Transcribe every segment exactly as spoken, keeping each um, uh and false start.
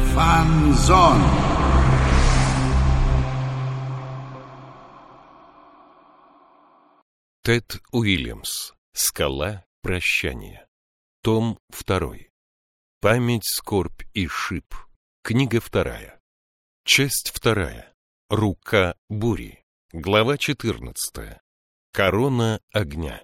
Фанзон. Тед Уильямс. Скала прощания. Том второй. Память, скорбь и шип. Книга вторая. Часть вторая. Рука бури. Глава четырнадцатая. Корона огня.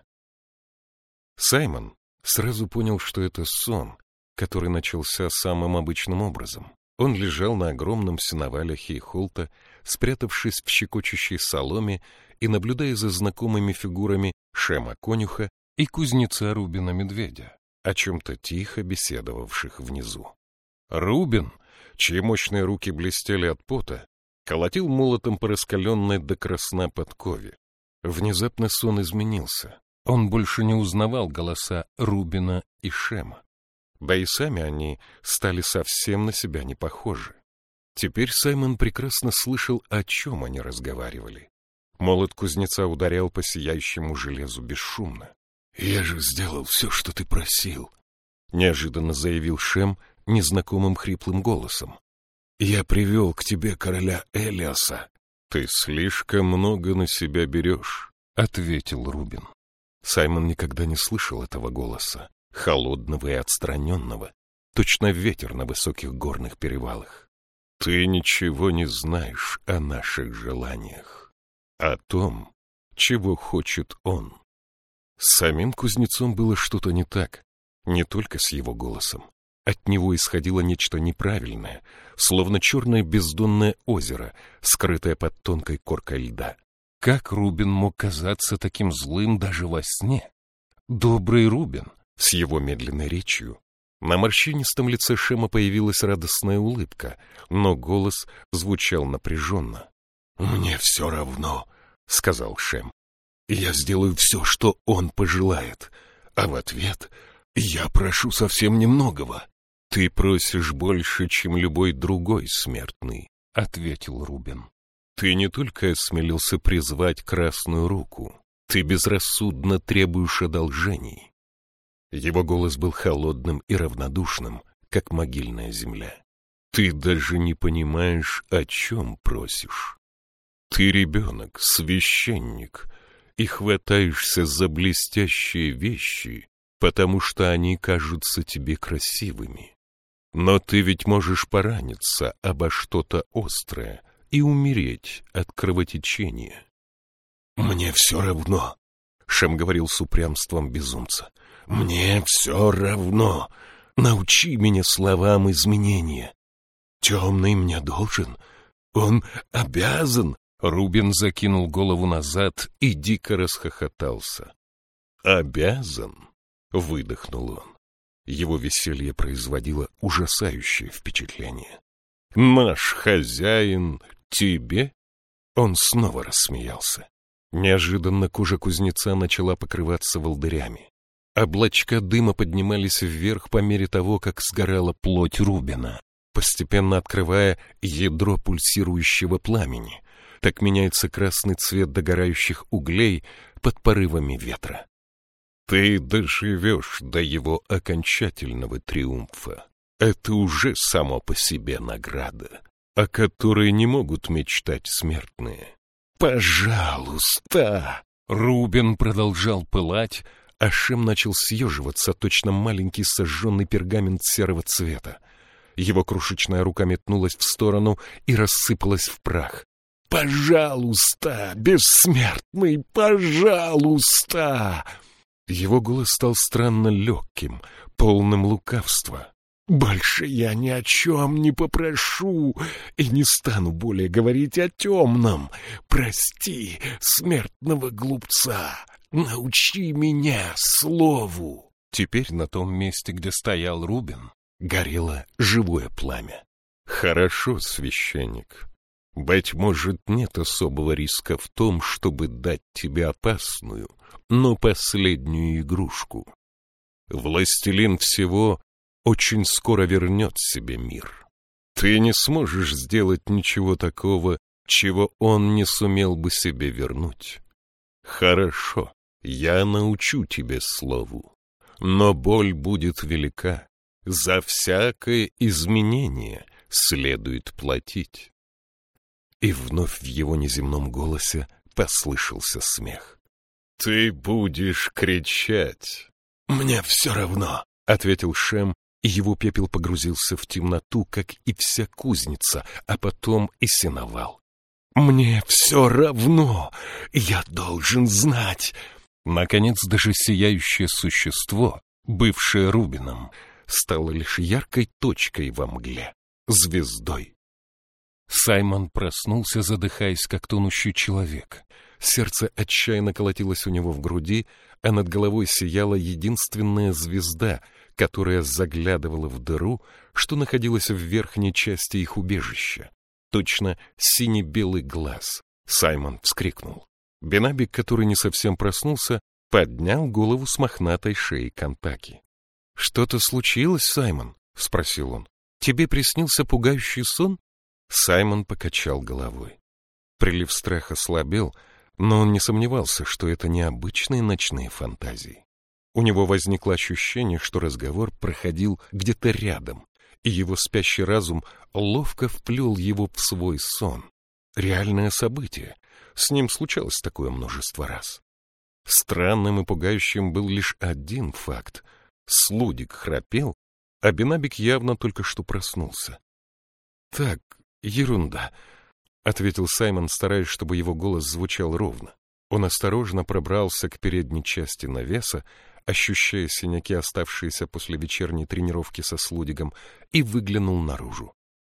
Саймон сразу понял, что это сон, который начался самым обычным образом. Он лежал на огромном сеновале Хейхолта, спрятавшись в щекочущей соломе и наблюдая за знакомыми фигурами Шема Конюха и кузнеца Рубина Медведя, о чем-то тихо беседовавших внизу. Рубин, чьи мощные руки блестели от пота, колотил молотом по раскаленной до красна подкове. Внезапно сон изменился. Он больше не узнавал голоса Рубина и Шема. Да и сами они стали совсем на себя не похожи. Теперь Саймон прекрасно слышал, о чем они разговаривали. Молот кузнеца ударял по сияющему железу бесшумно. «Я же сделал все, что ты просил», — неожиданно заявил Шем незнакомым хриплым голосом. «Я привел к тебе короля Элиаса». «Ты слишком много на себя берешь», — ответил Рубин. Саймон никогда не слышал этого голоса, холодного и отстраненного, точно ветер на высоких горных перевалах. «Ты ничего не знаешь о наших желаниях, о том, чего хочет он». С самим кузнецом было что-то не так, не только с его голосом. От него исходило нечто неправильное, словно черное бездонное озеро, скрытое под тонкой коркой льда. Как Рубин мог казаться таким злым даже во сне? Добрый Рубин, с его медленной речью. На морщинистом лице Шема появилась радостная улыбка, но голос звучал напряженно. «Мне все равно», — сказал Шем. «Я сделаю все, что он пожелает, а в ответ я прошу совсем немногого». «Ты просишь больше, чем любой другой смертный», — ответил Рубин. «Ты не только осмелился призвать Красную Руку, ты безрассудно требуешь одолжений». Его голос был холодным и равнодушным, как могильная земля. «Ты даже не понимаешь, о чем просишь. Ты ребенок, священник, и хватаешься за блестящие вещи, потому что они кажутся тебе красивыми. Но ты ведь можешь пораниться обо что-то острое и умереть от кровотечения». «Мне все равно», — Шем говорил с упрямством безумца. «Мне все равно. Научи меня словам изменения. Темный мне должен. Он обязан». Рубин закинул голову назад и дико расхохотался. «Обязан?» — выдохнул он. Его веселье производило ужасающее впечатление. «Наш хозяин тебе?» Он снова рассмеялся. Неожиданно кожа кузнеца начала покрываться волдырями. Облачка дыма поднимались вверх по мере того, как сгорала плоть Рубина, постепенно открывая ядро пульсирующего пламени. Так меняется красный цвет догорающих углей под порывами ветра. «Ты доживешь до его окончательного триумфа. Это уже само по себе награда, о которой не могут мечтать смертные». «Пожалуйста!» Рубин продолжал пылать, а Шем начал съеживаться, точно маленький сожженный пергамент серого цвета. Его крошечная рука метнулась в сторону и рассыпалась в прах. «Пожалуйста, бессмертный, пожалуйста!» Его голос стал странно легким, полным лукавства. «Больше я ни о чем не попрошу и не стану более говорить о темном. Прости, смертного глупца, научи меня слову». Теперь на том месте, где стоял Рубин, горело живое пламя. «Хорошо, священник. Быть может, нет особого риска в том, чтобы дать тебе опасную, но последнюю игрушку. Властелин всего очень скоро вернет себе мир. Ты не сможешь сделать ничего такого, чего он не сумел бы себе вернуть. Хорошо, я научу тебе слову, но боль будет велика. За всякое изменение следует платить. И вновь в его неземном голосе послышался смех. «Ты будешь кричать!» «Мне все равно!» — ответил Шем, и его пепел погрузился в темноту, как и вся кузница, а потом и сеновал. «Мне все равно! Я должен знать!» Наконец, даже сияющее существо, бывшее Рубином, стало лишь яркой точкой во мгле, звездой. Саймон проснулся, задыхаясь, как тонущий человек. Сердце отчаянно колотилось у него в груди, а над головой сияла единственная звезда, которая заглядывала в дыру, что находилась в верхней части их убежища. Точно сине-белый глаз. Саймон вскрикнул. Бенабик, который не совсем проснулся, поднял голову с мохнатой шеи Контаки. — Что-то случилось, Саймон? — спросил он. — Тебе приснился пугающий сон? Саймон покачал головой. Прилив страха слабел, но он не сомневался, что это необычные ночные фантазии. У него возникло ощущение, что разговор проходил где-то рядом, и его спящий разум ловко вплел его в свой сон. Реальное событие. С ним случалось такое множество раз. Странным и пугающим был лишь один факт. Слудик храпел, а Бенабик явно только что проснулся. — Так, ерунда, — ответил Саймон, стараясь, чтобы его голос звучал ровно. Он осторожно пробрался к передней части навеса, ощущая синяки, оставшиеся после вечерней тренировки со Слудигом, и выглянул наружу.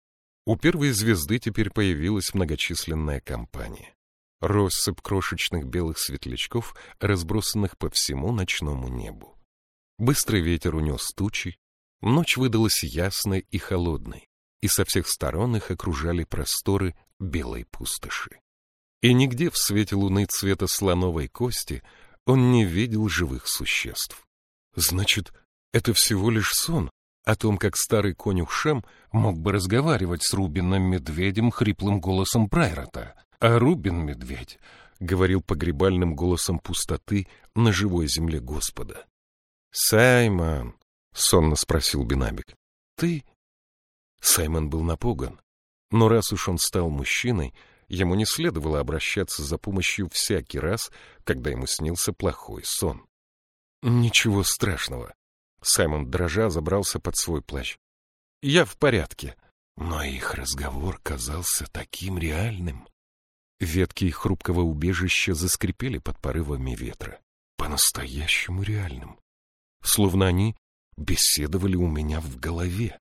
У первой звезды теперь появилась многочисленная компания. Россыпь крошечных белых светлячков, разбросанных по всему ночному небу. Быстрый ветер унес тучи, ночь выдалась ясной и холодной, и со всех сторон их окружали просторы белой пустоши. И нигде в свете луны цвета слоновой кости он не видел живых существ. Значит, это всего лишь сон о том, как старый конюх Шем мог бы разговаривать с Рубином-медведем хриплым голосом Прайрота, а Рубин-медведь говорил погребальным голосом пустоты на живой земле Господа. — Саймон, — сонно спросил Бенабик, — ты... Саймон был напуган, но раз уж он стал мужчиной, ему не следовало обращаться за помощью всякий раз, когда ему снился плохой сон. — Ничего страшного. Саймон дрожа забрался под свой плащ. — Я в порядке. Но их разговор казался таким реальным. Ветки их хрупкого убежища заскрипели под порывами ветра. По-настоящему реальным. Словно они беседовали у меня в голове.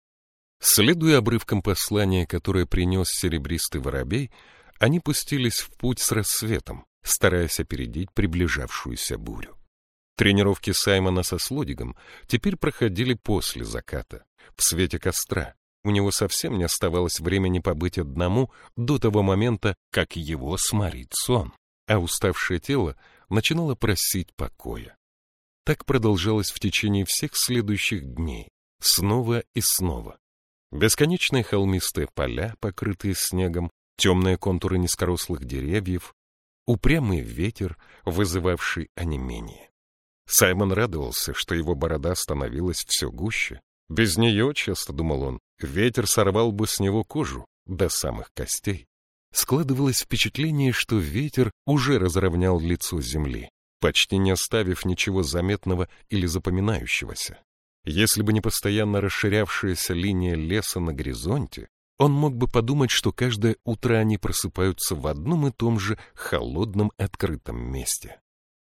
Следуя обрывкам послания, которое принес серебристый воробей, они пустились в путь с рассветом, стараясь опередить приближавшуюся бурю. Тренировки Саймона со Слудигом теперь проходили после заката, в свете костра. У него совсем не оставалось времени побыть одному до того момента, как его сморит сон, а уставшее тело начинало просить покоя. Так продолжалось в течение всех следующих дней, снова и снова. Бесконечные холмистые поля, покрытые снегом, темные контуры низкорослых деревьев, упрямый ветер, вызывавший онемение. Саймон радовался, что его борода становилась все гуще. Без нее, часто думал он, ветер сорвал бы с него кожу до самых костей. Складывалось впечатление, что ветер уже разровнял лицо земли, почти не оставив ничего заметного или запоминающегося. Если бы не постоянно расширявшаяся линия леса на горизонте, он мог бы подумать, что каждое утро они просыпаются в одном и том же холодном открытом месте.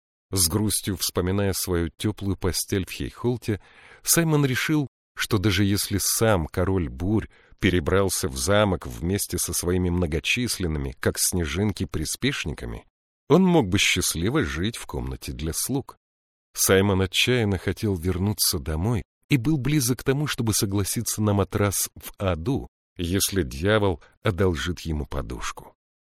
С грустью вспоминая свою теплую постель в Хейхолте, Саймон решил, что даже если сам король бурь перебрался в замок вместе со своими многочисленными, как снежинки, приспешниками, он мог бы счастливо жить в комнате для слуг. Саймон отчаянно хотел вернуться домой и был близок к тому, чтобы согласиться на матрас в аду, если дьявол одолжит ему подушку.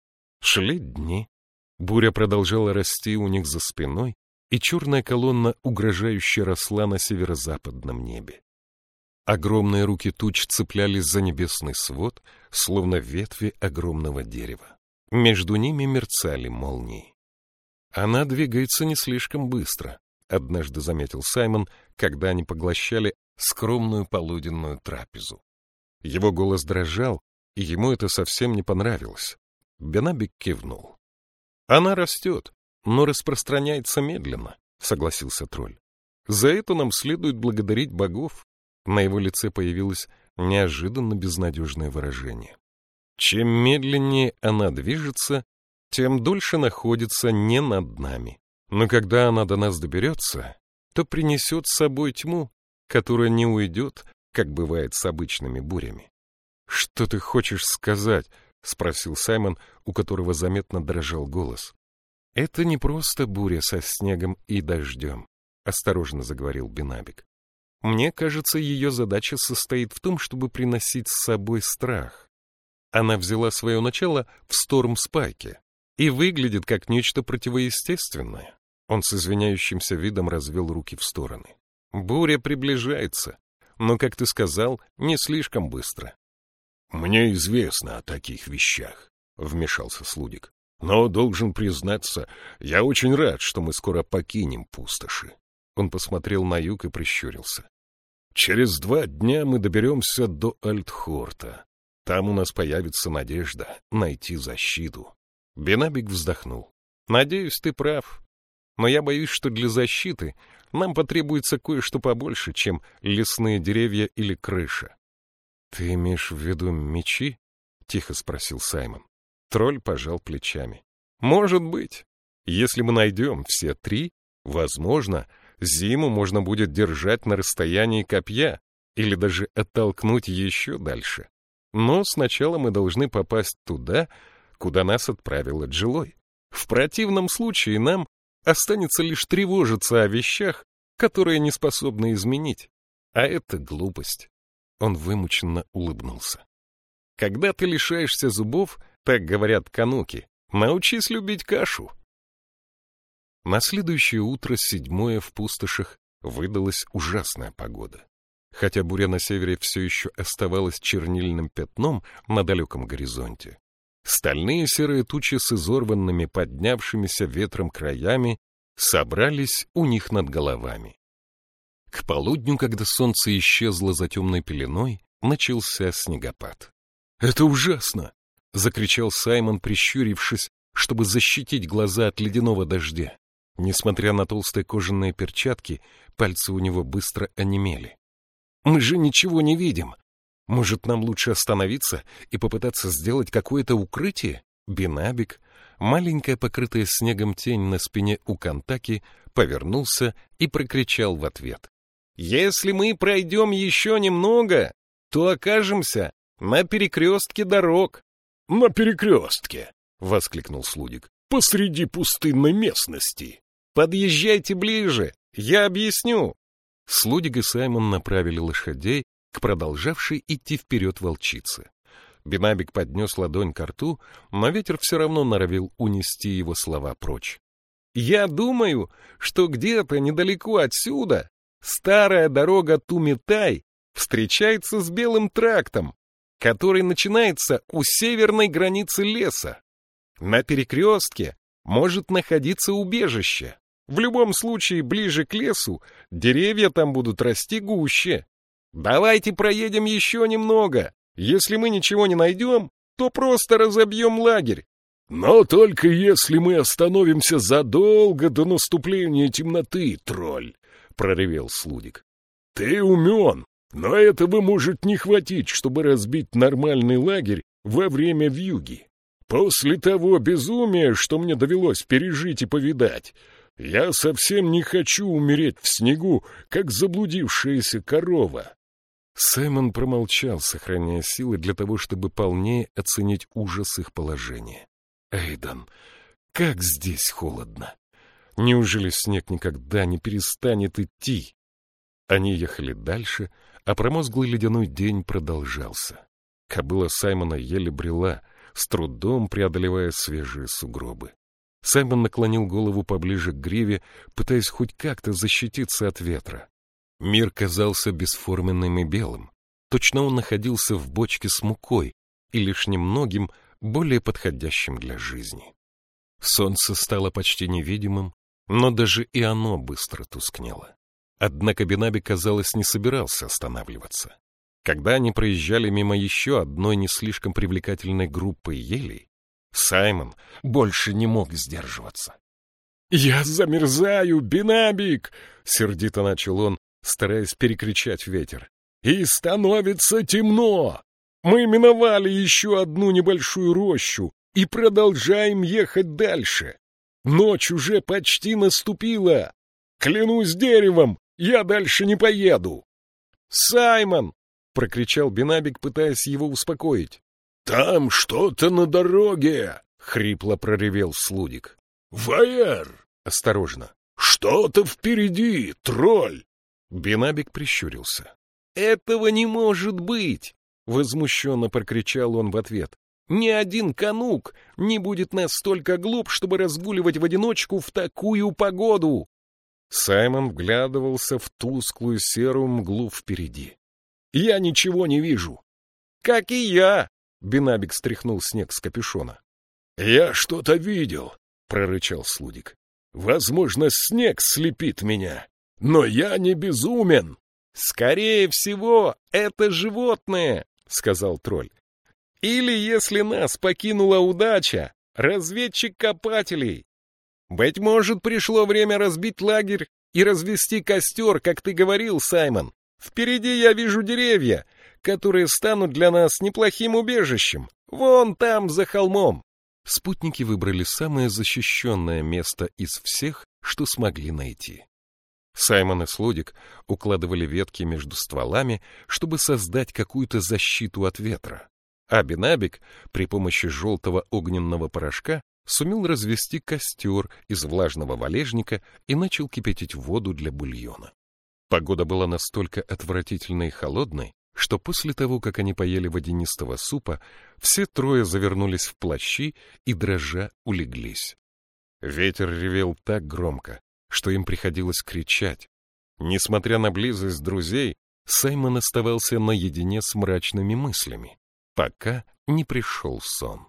Шли дни, буря продолжала расти у них за спиной, и черная колонна угрожающе росла на северо-западном небе. Огромные руки туч цеплялись за небесный свод, словно ветви огромного дерева. Между ними мерцали молнии. «Она двигается не слишком быстро», — однажды заметил Саймон, когда они поглощали скромную полуденную трапезу. Его голос дрожал, и ему это совсем не понравилось. Бенабик кивнул. «Она растет, но распространяется медленно», — согласился тролль. «За это нам следует благодарить богов». На его лице появилось неожиданно безнадежное выражение. «Чем медленнее она движется, тем дольше находится не над нами. Но когда она до нас доберется, то принесет с собой тьму, которая не уйдет, как бывает с обычными бурями». «Что ты хочешь сказать?» — спросил Саймон, у которого заметно дрожал голос. «Это не просто буря со снегом и дождем», — осторожно заговорил Бенабик. «Мне кажется, ее задача состоит в том, чтобы приносить с собой страх. Она взяла свое начало в Стормспайке и выглядит как нечто противоестественное». Он с извиняющимся видом развел руки в стороны. «Буря приближается, но, как ты сказал, не слишком быстро». «Мне известно о таких вещах», — вмешался Слудик. «Но, должен признаться, я очень рад, что мы скоро покинем пустоши». Он посмотрел на юг и прищурился. «Через два дня мы доберемся до Альтхорта. Там у нас появится надежда найти защиту». Бенабик вздохнул. «Надеюсь, ты прав. Но я боюсь, что для защиты нам потребуется кое-что побольше, чем лесные деревья или крыша». «Ты имеешь в виду мечи?» — тихо спросил Саймон. Тролль пожал плечами. «Может быть. Если мы найдем все три, возможно, зиму можно будет держать на расстоянии копья или даже оттолкнуть еще дальше. Но сначала мы должны попасть туда, куда нас отправила Джилой. В противном случае нам останется лишь тревожиться о вещах, которые не способны изменить. А это глупость». Он вымученно улыбнулся. «Когда ты лишаешься зубов, так говорят кануки, научись любить кашу». На следующее утро, седьмое в пустошах, выдалась ужасная погода. Хотя буря на севере все еще оставалась чернильным пятном на далеком горизонте, стальные серые тучи с изорванными, поднявшимися ветром краями собрались у них над головами. К полудню, когда солнце исчезло за темной пеленой, начался снегопад. «Это ужасно!» — закричал Саймон, прищурившись, чтобы защитить глаза от ледяного дождя. Несмотря на толстые кожаные перчатки, пальцы у него быстро онемели. «Мы же ничего не видим! Может, нам лучше остановиться и попытаться сделать какое-то укрытие?» Бенабик, маленькая покрытая снегом тень на спине у Кантаки, повернулся и прокричал в ответ. «Если мы пройдем еще немного, то окажемся на перекрестке дорог». «На перекрестке!» — воскликнул Слудик. «Посреди пустынной местности!» «Подъезжайте ближе, я объясню». Слудик и Саймон направили лошадей к продолжавшей идти вперед волчице. Бенабик поднес ладонь ко рту, но ветер все равно норовил унести его слова прочь. «Я думаю, что где-то недалеко отсюда старая дорога Тумитай встречается с Белым трактом, который начинается у северной границы леса. На перекрестке может находиться убежище. В любом случае, ближе к лесу деревья там будут расти гуще. Давайте проедем еще немного. Если мы ничего не найдем, то просто разобьем лагерь». «Но только если мы остановимся задолго до наступления темноты, тролль», — проревел Слудик. «Ты умен, но этого может не хватить, чтобы разбить нормальный лагерь во время вьюги. После того безумия, что мне довелось пережить и повидать, я совсем не хочу умереть в снегу, как заблудившаяся корова». Саймон промолчал, сохраняя силы для того, чтобы полнее оценить ужас их положения. «Эйдан, как здесь холодно! Неужели снег никогда не перестанет идти?» Они ехали дальше, а промозглый ледяной день продолжался. Кобыла Саймона еле брела, с трудом преодолевая свежие сугробы. Саймон наклонил голову поближе к гриве, пытаясь хоть как-то защититься от ветра. Мир казался бесформенным и белым. Точно он находился в бочке с мукой и лишь немногим более подходящим для жизни. Солнце стало почти невидимым, но даже и оно быстро тускнело. Однако Бенабик, казалось, не собирался останавливаться. Когда они проезжали мимо еще одной не слишком привлекательной группы елей, Саймон больше не мог сдерживаться. «Я замерзаю, Бинабик!» — сердито начал он, стараясь перекричать ветер. «И становится темно! Мы миновали еще одну небольшую рощу и продолжаем ехать дальше. Ночь уже почти наступила. Клянусь деревом, я дальше не поеду!» «Саймон!» — прокричал Бинабик, пытаясь его успокоить. «Там что-то на дороге!» — хрипло проревел Слудик. «Ваер!» — осторожно. «Что-то впереди, тролль!» Бинабик прищурился. «Этого не может быть!» — возмущенно прокричал он в ответ. «Ни один канук не будет настолько глуп, чтобы разгуливать в одиночку в такую погоду!» Саймон вглядывался в тусклую серую мглу впереди. «Я ничего не вижу!» «Как и я!» — Бинабик стряхнул снег с капюшона. «Я что-то видел!» — прорычал Слудик. «Возможно, снег слепит меня, но я не безумен!» «Скорее всего, это животное!» — сказал тролль. «Или, если нас покинула удача, разведчик копателей. Быть может, пришло время разбить лагерь и развести костер, как ты говорил, Саймон. Впереди я вижу деревья, которые станут для нас неплохим убежищем. Вон там, за холмом». Спутники выбрали самое защищенное место из всех, что смогли найти. Саймон и Слудик укладывали ветки между стволами, чтобы создать какую-то защиту от ветра. А Бинабик при помощи желтого огненного порошка сумел развести костер из влажного валежника и начал кипятить воду для бульона. Погода была настолько отвратительной и холодной, что после того, как они поели водянистого супа, все трое завернулись в плащи и, дрожа, улеглись. Ветер ревел так громко, что им приходилось кричать. Несмотря на близость друзей, Саймон оставался наедине с мрачными мыслями, пока не пришел сон.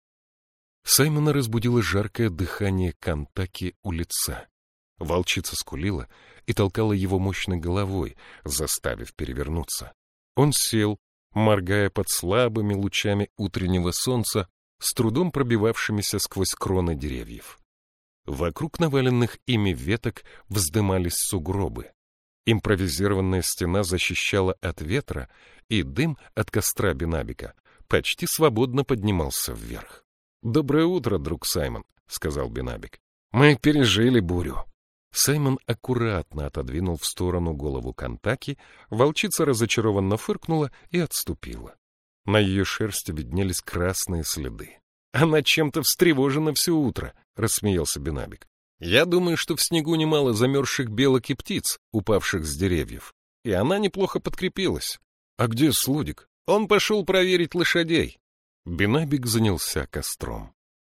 Саймона разбудило жаркое дыхание Кантаки у лица. Волчица скулила и толкала его мощной головой, заставив перевернуться. Он сел, моргая под слабыми лучами утреннего солнца, с трудом пробивавшимися сквозь кроны деревьев. Вокруг наваленных ими веток вздымались сугробы. Импровизированная стена защищала от ветра, и дым от костра Бинабика почти свободно поднимался вверх. «Доброе утро, друг Саймон», — сказал Бинабик. «Мы пережили бурю». Саймон аккуратно отодвинул в сторону голову Кантаки, волчица разочарованно фыркнула и отступила. На ее шерсти виднелись красные следы. «Она чем-то встревожена все утро», — рассмеялся Бинабик. «Я думаю, что в снегу немало замерзших белок и птиц, упавших с деревьев, и она неплохо подкрепилась. А где Слудик? Он пошел проверить лошадей». Бинабик занялся костром.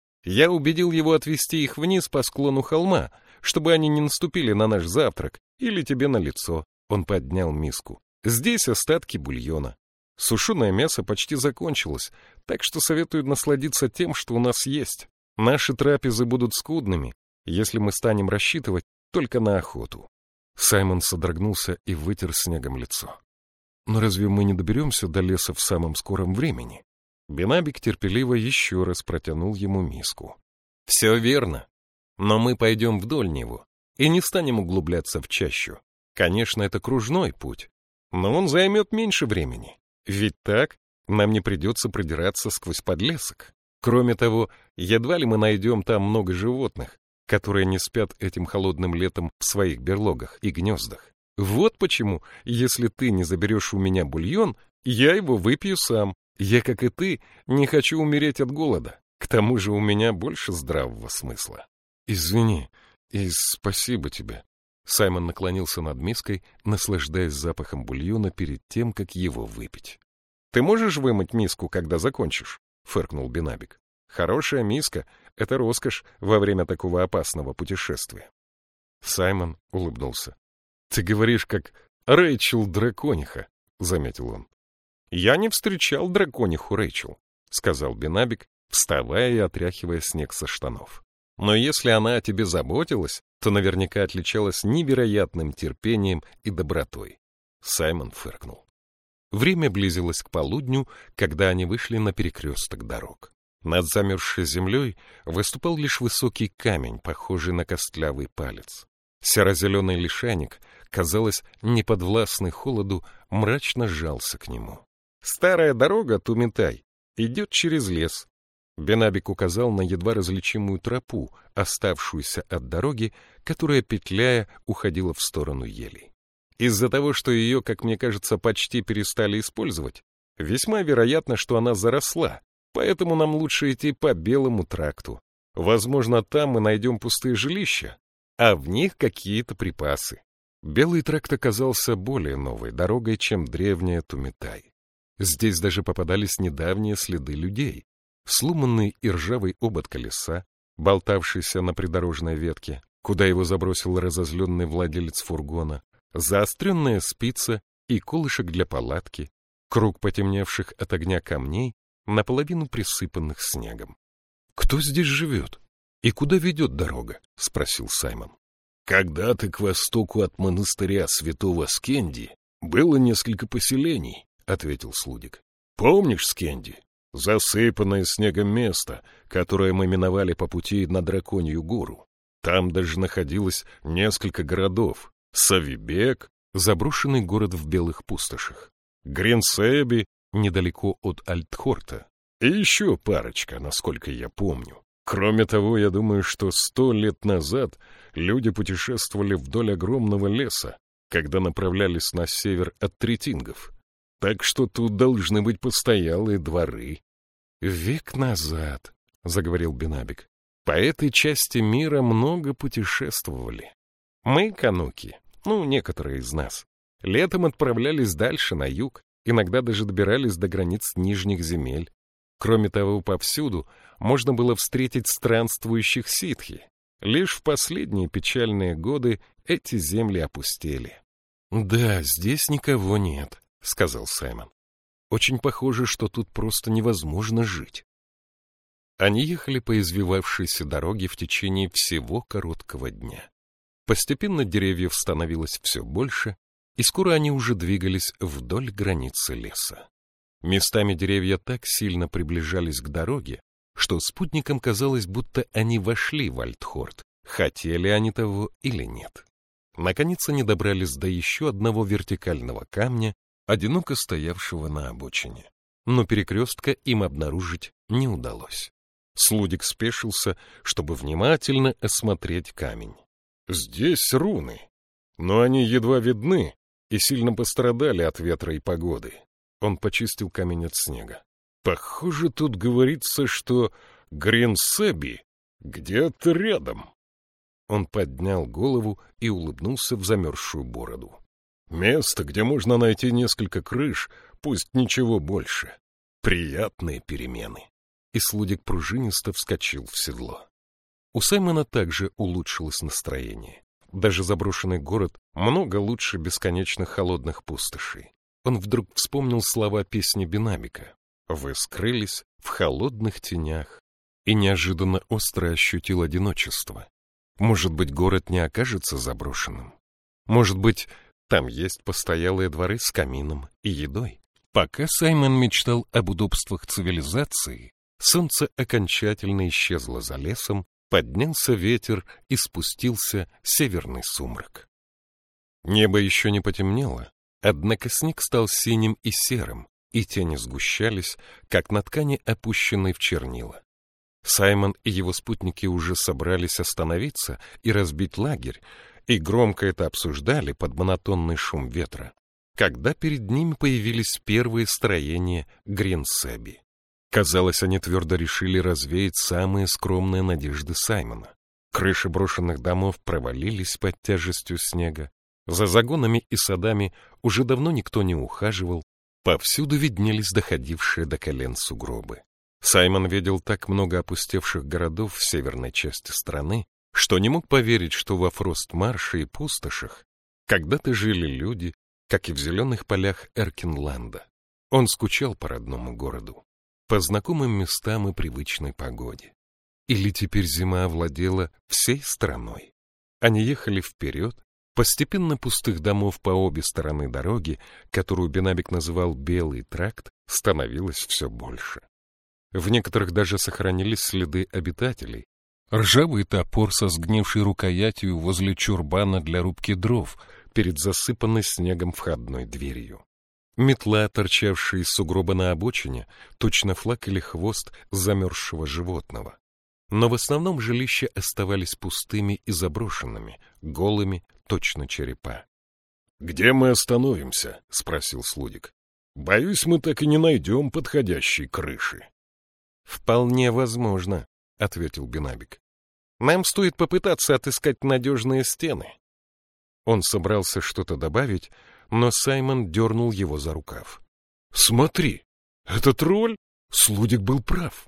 «Я убедил его отвести их вниз по склону холма, чтобы они не наступили на наш завтрак или тебе на лицо». Он поднял миску. «Здесь остатки бульона. Сушеное мясо почти закончилось, так что советую насладиться тем, что у нас есть. Наши трапезы будут скудными, если мы станем рассчитывать только на охоту». Саймон содрогнулся и вытер снегом лицо. «Но разве мы не доберемся до леса в самом скором времени?» Бинабик терпеливо еще раз протянул ему миску. «Все верно. Но мы пойдем вдоль него и не станем углубляться в чащу. Конечно, это кружной путь, но он займет меньше времени. Ведь так нам не придется продираться сквозь подлесок. Кроме того, едва ли мы найдем там много животных, которые не спят этим холодным летом в своих берлогах и гнездах. Вот почему, если ты не заберешь у меня бульон, я его выпью сам. Я, как и ты, не хочу умереть от голода. К тому же у меня больше здравого смысла». «Извини и спасибо тебе». Саймон наклонился над миской, наслаждаясь запахом бульона перед тем, как его выпить. «Ты можешь вымыть миску, когда закончишь?» — фыркнул Бинабик. «Хорошая миска — это роскошь во время такого опасного путешествия». Саймон улыбнулся. «Ты говоришь, как Рэйчел Дракониха», — заметил он. «Я не встречал дракониху Рэйчел», — сказал Бинабик, вставая и отряхивая снег со штанов. «Но если она о тебе заботилась, то наверняка отличалась невероятным терпением и добротой». Саймон фыркнул. Время близилось к полудню, когда они вышли на перекресток дорог. Над замерзшей землей выступал лишь высокий камень, похожий на костлявый палец. Серо-зеленый лишайник, казалось, неподвластный холоду, мрачно сжался к нему. «Старая дорога, Тумитай, идет через лес». Бенабик указал на едва различимую тропу, оставшуюся от дороги, которая, петляя, уходила в сторону елей. Из-за того, что ее, как мне кажется, почти перестали использовать, весьма вероятно, что она заросла, поэтому нам лучше идти по Белому тракту. Возможно, там мы найдем пустые жилища, а в них какие-то припасы. Белый тракт оказался более новой дорогой, чем древняя Тумитай. Здесь даже попадались недавние следы людей. Сломанный и ржавый обод колеса, болтавшийся на придорожной ветке, куда его забросил разозленный владелец фургона, заостренная спица и колышек для палатки, круг потемневших от огня камней, наполовину присыпанных снегом. «Кто здесь живет? И куда ведет дорога?» — спросил Саймон. «Когда-то к востоку от монастыря святого Скенди было несколько поселений», — ответил Слудик. «Помнишь Скенди? Засыпанное снегом место, которое мы миновали по пути на Драконью гору. Там даже находилось несколько городов. Савибек, заброшенный город в белых пустошах, Гринсеби, недалеко от Альтхорта, и еще парочка, насколько я помню. Кроме того, я думаю, что сто лет назад люди путешествовали вдоль огромного леса, когда направлялись на север от Третингов. Так что тут должны быть постоялые дворы». «Век назад», — заговорил Бенабик, — «по этой части мира много путешествовали. Мы, кануки, ну, некоторые из нас, летом отправлялись дальше, на юг, иногда даже добирались до границ нижних земель. Кроме того, повсюду можно было встретить странствующих ситхи. Лишь в последние печальные годы эти земли опустели». «Да, здесь никого нет», — сказал Саймон. «Очень похоже, что тут просто невозможно жить». Они ехали по извивавшейся дороге в течение всего короткого дня. Постепенно деревьев становилось все больше, и скоро они уже двигались вдоль границы леса. Местами деревья так сильно приближались к дороге, что спутникам казалось, будто они вошли в Альтхорт, хотели они того или нет. Наконец они добрались до еще одного вертикального камня, одиноко стоявшего на обочине. Но перекрестка им обнаружить не удалось. Слудик спешился, чтобы внимательно осмотреть камень. «Здесь руны, но они едва видны и сильно пострадали от ветра и погоды». Он почистил камень от снега. «Похоже, тут говорится, что Гринсеби где-то рядом». Он поднял голову и улыбнулся в замерзшую бороду. «Место, где можно найти несколько крыш, пусть ничего больше. Приятные перемены». И Слудик пружинисто вскочил в седло. У Саймона также улучшилось настроение. Даже заброшенный город много лучше бесконечно холодных пустошей. Он вдруг вспомнил слова песни Бенабика. «Вы скрылись в холодных тенях», и неожиданно остро ощутил одиночество. Может быть, город не окажется заброшенным? Может быть, там есть постоялые дворы с камином и едой? Пока Саймон мечтал об удобствах цивилизации, солнце окончательно исчезло за лесом, поднялся ветер и спустился северный сумрак. Небо еще не потемнело, однако снег стал синим и серым, и тени сгущались, как на ткани, опущенной в чернила. Саймон и его спутники уже собрались остановиться и разбить лагерь, и громко это обсуждали под монотонный шум ветра, когда перед ними появились первые строения Гринсеби. Казалось, они твердо решили развеять самые скромные надежды Саймона. Крыши брошенных домов провалились под тяжестью снега, за загонами и садами уже давно никто не ухаживал, повсюду виднелись доходившие до колен сугробы. Саймон видел так много опустевших городов в северной части страны, что не мог поверить, что во Фростмарше и пустошах когда-то жили люди, как и в зеленых полях Эркинланда. Он скучал по родному городу, по знакомым местам и привычной погоде. Или теперь зима овладела всей страной? Они ехали вперед, Постепенно пустых домов по обе стороны дороги, которую Бенабик называл «Белый тракт», становилось все больше. В некоторых даже сохранились следы обитателей. Ржавый топор со сгнившей рукоятью возле чурбана для рубки дров перед засыпанной снегом входной дверью. Метла, торчавшая из сугроба на обочине, точно флаг или хвост замерзшего животного. Но в основном жилища оставались пустыми и заброшенными, голыми, точно черепа. — Где мы остановимся? — спросил Слудик. — Боюсь, мы так и не найдем подходящей крыши. — Вполне возможно, — ответил Бенабик. — Нам стоит попытаться отыскать надежные стены. Он собрался что-то добавить, но Саймон дернул его за рукав. — Смотри, это тролль? Слудик был прав.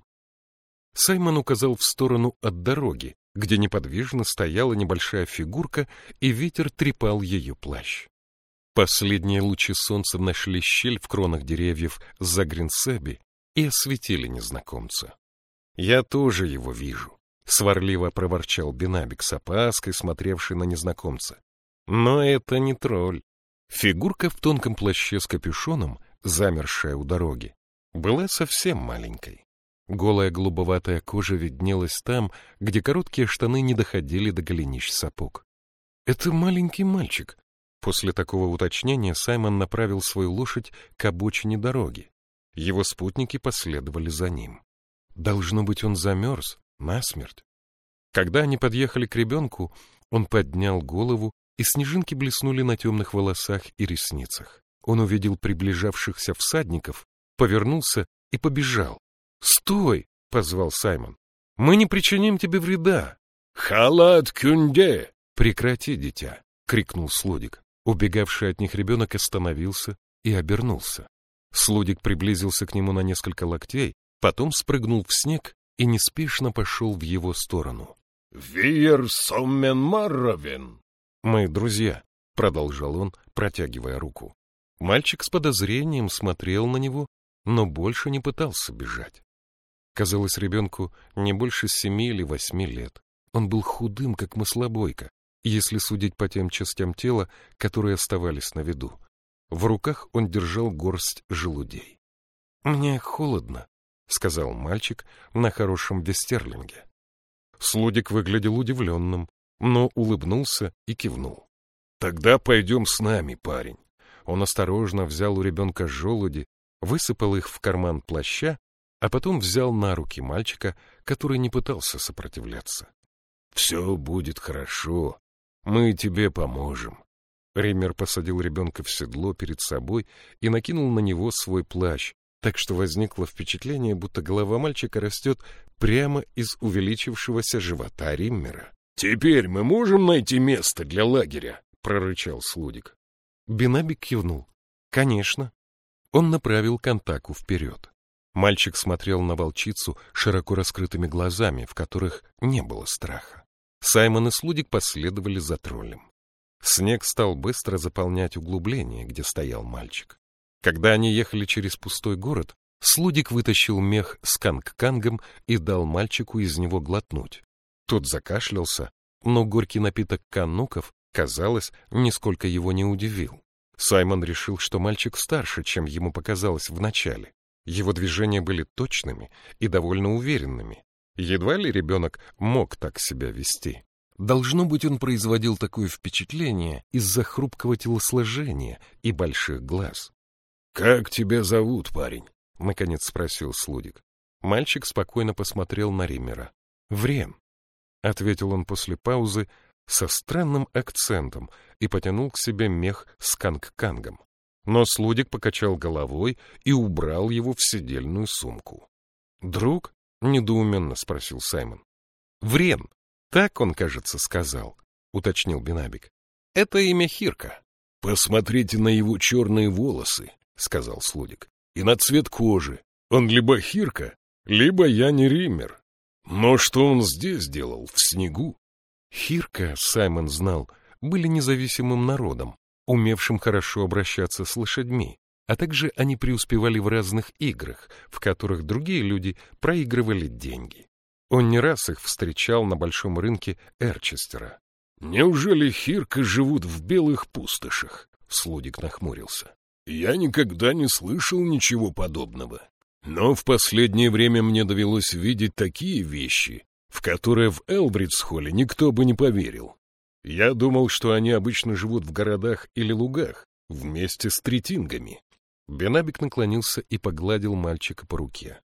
Саймон указал в сторону от дороги, где неподвижно стояла небольшая фигурка, и ветер трепал ее плащ. Последние лучи солнца нашли щель в кронах деревьев за Гринсеби и осветили незнакомца. — Я тоже его вижу, — сварливо проворчал Бенабик с опаской, смотревший на незнакомца. — Но это не тролль. Фигурка в тонком плаще с капюшоном, замершая у дороги, была совсем маленькой. Голая голубоватая кожа виднелась там, где короткие штаны не доходили до голенищ сапог. — Это маленький мальчик. После такого уточнения Саймон направил свою лошадь к обочине дороги. Его спутники последовали за ним. Должно быть, он замерз насмерть. Когда они подъехали к ребенку, он поднял голову, и снежинки блеснули на темных волосах и ресницах. Он увидел приближавшихся всадников, повернулся и побежал. «Стой!» — позвал Саймон. «Мы не причиним тебе вреда!» «Халат кюнде!» «Прекрати, дитя!» — крикнул Слудик. Убегавший от них ребенок остановился и обернулся. Слудик приблизился к нему на несколько локтей, потом спрыгнул в снег и неспешно пошел в его сторону. «Виер соммен марровен!» «Мы друзья», — продолжал он, протягивая руку. Мальчик с подозрением смотрел на него, но больше не пытался бежать. Казалось, ребенку не больше семи или восьми лет. Он был худым, как маслобойка, если судить по тем частям тела, которые оставались на виду. В руках он держал горсть желудей. «Мне холодно», — сказал мальчик на хорошем вестерлинге. Слудик выглядел удивленным, но улыбнулся и кивнул. «Тогда пойдем с нами, парень». Он осторожно взял у ребенка желуди, высыпал их в карман плаща, а потом взял на руки мальчика, который не пытался сопротивляться. «Все будет хорошо. Мы тебе поможем». Риммер посадил ребенка в седло перед собой и накинул на него свой плащ, так что возникло впечатление, будто голова мальчика растет прямо из увеличившегося живота Риммера. «Теперь мы можем найти место для лагеря?» — прорычал Слудик. Бенабик кивнул. «Конечно». Он направил Контаку вперед. Мальчик смотрел на волчицу широко раскрытыми глазами, в которых не было страха. Саймон и Слудик последовали за троллем. Снег стал быстро заполнять углубление, где стоял мальчик. Когда они ехали через пустой город, Слудик вытащил мех с канг-кангом и дал мальчику из него глотнуть. Тот закашлялся, но горький напиток каннуков, казалось, нисколько его не удивил. Саймон решил, что мальчик старше, чем ему показалось вначале. Его движения были точными и довольно уверенными. Едва ли ребенок мог так себя вести. Должно быть, он производил такое впечатление из-за хрупкого телосложения и больших глаз. — Как тебя зовут, парень? — наконец спросил Слудик. Мальчик спокойно посмотрел на Риммера. — Врен, — ответил он после паузы со странным акцентом и потянул к себе мех с канг-кангом. Но Слудик покачал головой и убрал его в седельную сумку. — Друг? — недоуменно спросил Саймон. — Врен, так он, кажется, сказал, — уточнил Бенабик. — Это имя Хирка. — Посмотрите на его черные волосы, — сказал Слудик, — и на цвет кожи. Он либо Хирка, либо я не Риммер. Но что он здесь делал, в снегу? Хирка, Саймон знал, были независимым народом, умевшим хорошо обращаться с лошадьми, а также они преуспевали в разных играх, в которых другие люди проигрывали деньги. Он не раз их встречал на большом рынке Эрчестера. Неужели хирка живут в белых пустошах? Слудик нахмурился. Я никогда не слышал ничего подобного. Но в последнее время мне довелось видеть такие вещи, в которые в Элбридсхолле никто бы не поверил. Я думал, что они обычно живут в городах или лугах, вместе с третингами. Бенабик наклонился и погладил мальчика по руке.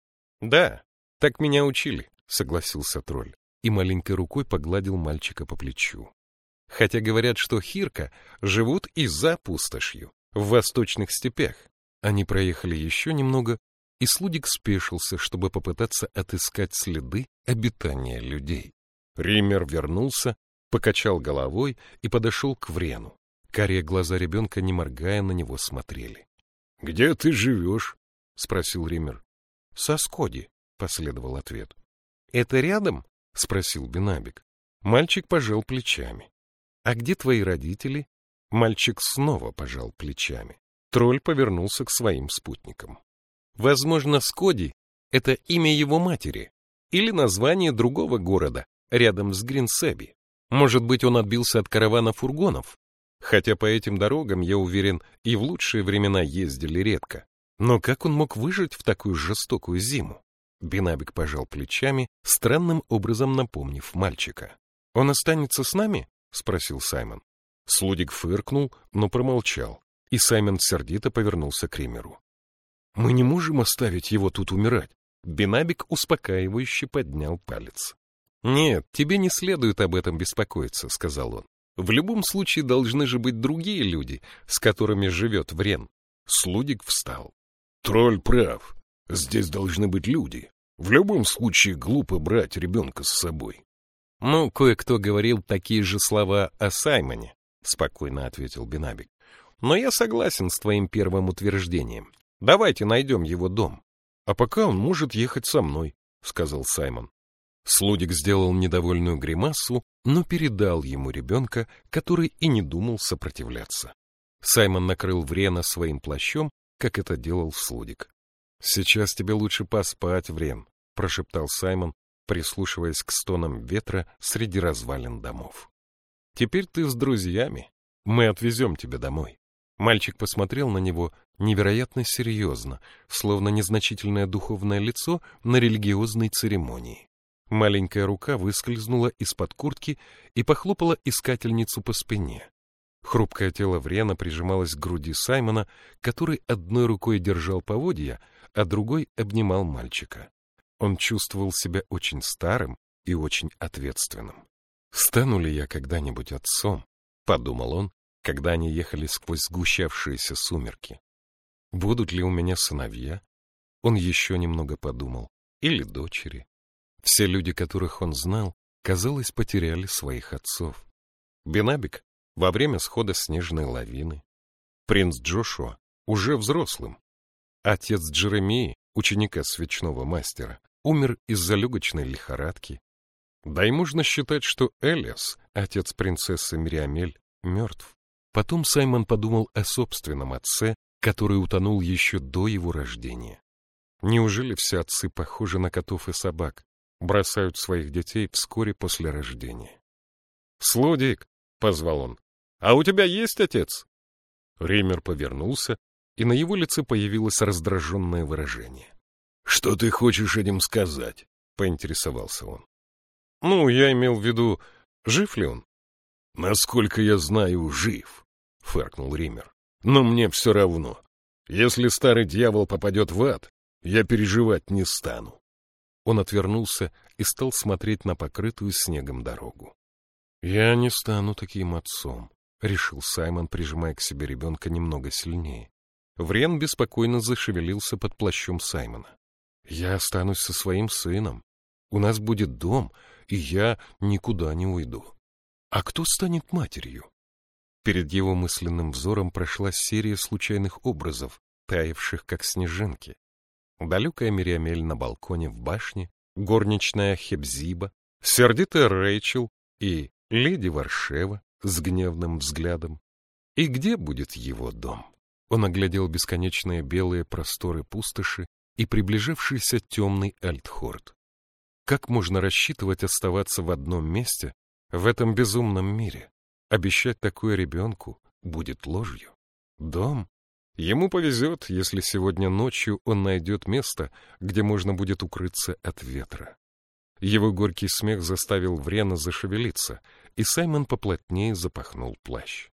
— Да, так меня учили, — согласился тролль, и маленькой рукой погладил мальчика по плечу. Хотя говорят, что хирка живут и за пустошью, в восточных степях. Они проехали еще немного, и Слудик спешился, чтобы попытаться отыскать следы обитания людей. Риммер вернулся, покачал головой и подошел к Врену. Карие глаза ребенка, не моргая, на него смотрели. — Где ты живешь? — спросил Риммер. — Со Скоди, — последовал ответ. — Это рядом? — спросил Бенабик. Мальчик пожал плечами. — А где твои родители? Мальчик снова пожал плечами. Тролль повернулся к своим спутникам. — Возможно, Скоди — это имя его матери или название другого города рядом с Гринсеби. Может быть, он отбился от каравана фургонов? Хотя по этим дорогам, я уверен, и в лучшие времена ездили редко. Но как он мог выжить в такую жестокую зиму? Бенабик пожал плечами, странным образом напомнив мальчика. — Он останется с нами? — спросил Саймон. Слудик фыркнул, но промолчал, и Саймон сердито повернулся к Риммеру. — Мы не можем оставить его тут умирать. Бенабик успокаивающе поднял палец. — Нет, тебе не следует об этом беспокоиться, — сказал он. В любом случае должны же быть другие люди, с которыми живет Врен. Слудик встал. — Тролль прав. Здесь должны быть люди. В любом случае глупо брать ребенка с собой. — Ну, кое-кто говорил такие же слова о Саймоне, — спокойно ответил Бенабик. — Но я согласен с твоим первым утверждением. Давайте найдем его дом. — А пока он может ехать со мной, — сказал Саймон. Слудик сделал недовольную гримасу, но передал ему ребенка, который и не думал сопротивляться. Саймон накрыл Врена своим плащом, как это делал Слудик. — Сейчас тебе лучше поспать, Врен, — прошептал Саймон, прислушиваясь к стонам ветра среди развалин домов. — Теперь ты с друзьями. Мы отвезем тебя домой. Мальчик посмотрел на него невероятно серьезно, словно незначительное духовное лицо на религиозной церемонии. Маленькая рука выскользнула из-под куртки и похлопала искательницу по спине. Хрупкое тело Врена прижималось к груди Саймона, который одной рукой держал поводья, а другой обнимал мальчика. Он чувствовал себя очень старым и очень ответственным. «Стану ли я когда-нибудь отцом?» — подумал он, когда они ехали сквозь сгущавшиеся сумерки. «Будут ли у меня сыновья?» Он еще немного подумал. «Или дочери?» Все люди, которых он знал, казалось, потеряли своих отцов. Бенабик во время схода снежной лавины. Принц Джошуа уже взрослым. Отец Джеремии, ученика свечного мастера, умер из-за легочной лихорадки. Да и можно считать, что Элиас, отец принцессы Мириамель, мертв. Потом Саймон подумал о собственном отце, который утонул еще до его рождения. Неужели все отцы похожи на котов и собак? Бросают своих детей вскоре после рождения. — Слудик, — позвал он, — а у тебя есть отец? Риммер повернулся, и на его лице появилось раздраженное выражение. — Что ты хочешь этим сказать? — поинтересовался он. — Ну, я имел в виду, жив ли он? — Насколько я знаю, жив, — фыркнул Риммер. — Но мне все равно. Если старый дьявол попадет в ад, я переживать не стану. Он отвернулся и стал смотреть на покрытую снегом дорогу. — Я не стану таким отцом, — решил Саймон, прижимая к себе ребенка немного сильнее. Врен беспокойно зашевелился под плащом Саймона. — Я останусь со своим сыном. У нас будет дом, и я никуда не уйду. А кто станет матерью? Перед его мысленным взором прошла серия случайных образов, таявших как снежинки. Далекая Мириамель на балконе в башне, горничная Хепзиба, сердитая Рэйчел и леди Варшева с гневным взглядом. И где будет его дом? Он оглядел бесконечные белые просторы пустоши и приближавшийся темный Альтхорд. Как можно рассчитывать оставаться в одном месте, В этом безумном мире обещать такое ребенку будет ложью. Дом? Ему повезет, если сегодня ночью он найдет место, где можно будет укрыться от ветра. Его горький смех заставил Врена зашевелиться, и Саймон поплотнее запахнул плащ.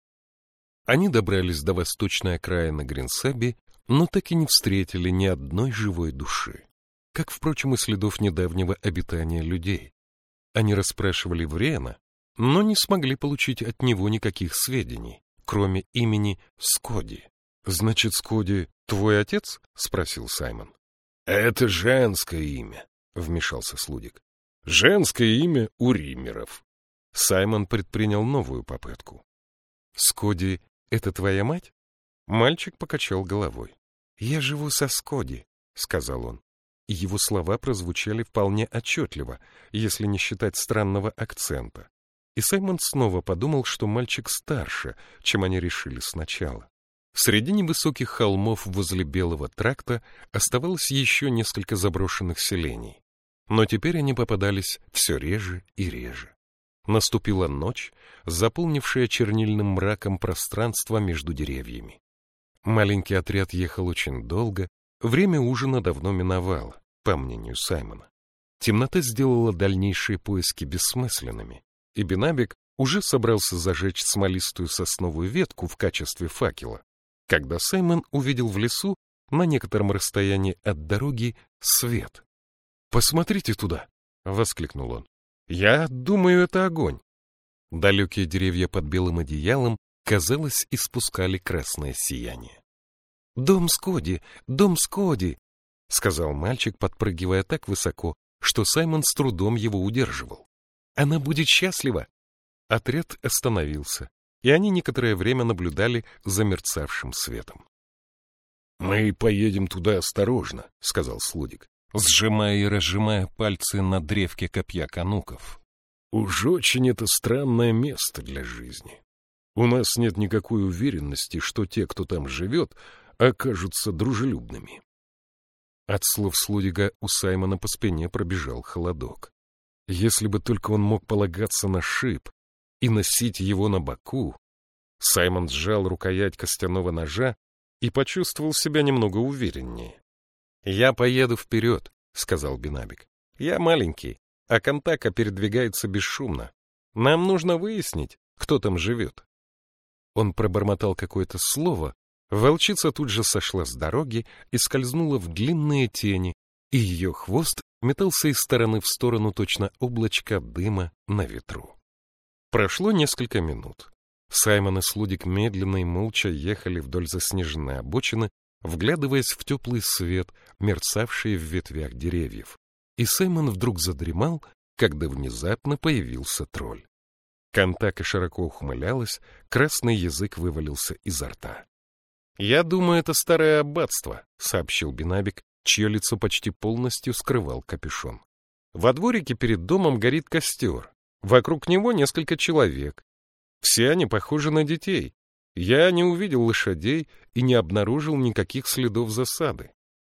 Они добрались до восточной окраины Гринсаби, но так и не встретили ни одной живой души, как, впрочем, и следов недавнего обитания людей. Они расспрашивали Врена, но не смогли получить от него никаких сведений, кроме имени Скоди. — Значит, Скоди твой отец? — спросил Саймон. — Это женское имя, — вмешался Слудик. — Женское имя у риммеров. Саймон предпринял новую попытку. — Скоди — это твоя мать? Мальчик покачал головой. — Я живу со Скоди, — сказал он. И его слова прозвучали вполне отчетливо, если не считать странного акцента. И Саймон снова подумал, что мальчик старше, чем они решили сначала. Среди невысоких холмов возле Белого тракта оставалось еще несколько заброшенных селений. Но теперь они попадались все реже и реже. Наступила ночь, заполнившая чернильным мраком пространство между деревьями. Маленький отряд ехал очень долго, время ужина давно миновало, по мнению Саймона. Темнота сделала дальнейшие поиски бессмысленными, и Бенабик уже собрался зажечь смолистую сосновую ветку в качестве факела, когда Саймон увидел в лесу, на некотором расстоянии от дороги, свет. «Посмотрите туда!» — воскликнул он. «Я думаю, это огонь». Далекие деревья под белым одеялом, казалось, испускали красное сияние. «Дом Скоди! Дом Скоди!» — сказал мальчик, подпрыгивая так высоко, что Саймон с трудом его удерживал. «Она будет счастлива!» Отряд остановился, и они некоторое время наблюдали за мерцавшим светом. — Мы поедем туда осторожно, — сказал Слудик, сжимая и разжимая пальцы на древке копья кануков. — Уж очень это странное место для жизни. У нас нет никакой уверенности, что те, кто там живет, окажутся дружелюбными. От слов Слудига у Саймона по спине пробежал холодок. Если бы только он мог полагаться на шип и носить его на боку. Саймон сжал рукоять костяного ножа и почувствовал себя немного увереннее. — Я поеду вперед, — сказал Бенабик. — Я маленький, а Кантака передвигается бесшумно. Нам нужно выяснить, кто там живет. Он пробормотал какое-то слово, волчица тут же сошла с дороги и скользнула в длинные тени, и ее хвост метался из стороны в сторону точно облачко дыма на ветру. Прошло несколько минут. Саймон и Слудик медленно и молча ехали вдоль заснеженной обочины, вглядываясь в теплый свет, мерцавший в ветвях деревьев. И Саймон вдруг задремал, когда внезапно появился тролль. Кантака широко ухмылялась, красный язык вывалился изо рта. — Я думаю, это старое аббатство, — сообщил Бенабик, чье лицо почти полностью скрывал капюшон. Во дворике перед домом горит костер. Вокруг него несколько человек. Все они похожи на детей. Я не увидел лошадей и не обнаружил никаких следов засады.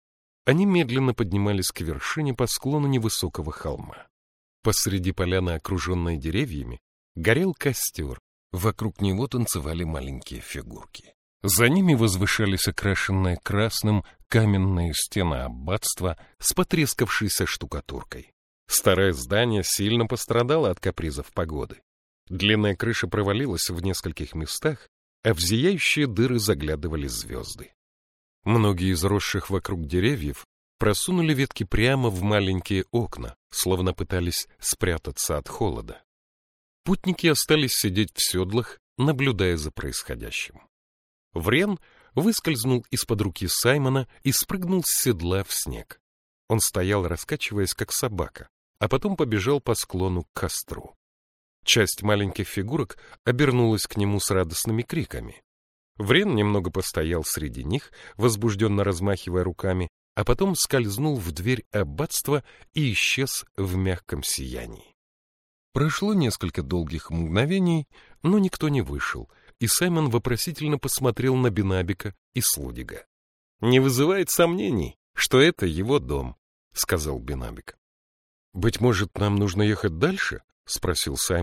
Они медленно поднимались к вершине по склону невысокого холма. Посреди поляны, окруженной деревьями, горел костер. Вокруг него танцевали маленькие фигурки. За ними возвышались окрашенные красным каменные стены аббатства с потрескавшейся штукатуркой. Старое здание сильно пострадало от капризов погоды. Длинная крыша провалилась в нескольких местах, а в зияющие дыры заглядывали звезды. Многие из росших вокруг деревьев просунули ветки прямо в маленькие окна, словно пытались спрятаться от холода. Путники остались сидеть в седлах, наблюдая за происходящим. Врен выскользнул из-под руки Саймона и спрыгнул с седла в снег. Он стоял, раскачиваясь, как собака, а потом побежал по склону к костру. Часть маленьких фигурок обернулась к нему с радостными криками. Врен немного постоял среди них, возбужденно размахивая руками, а потом скользнул в дверь аббатства и исчез в мягком сиянии. Прошло несколько долгих мгновений, но никто не вышел, и Саймон вопросительно посмотрел на Бенабика и Слудига. — Не вызывает сомнений, что это его дом, — сказал Бенабик. — Быть может, нам нужно ехать дальше? — спросил Саймон,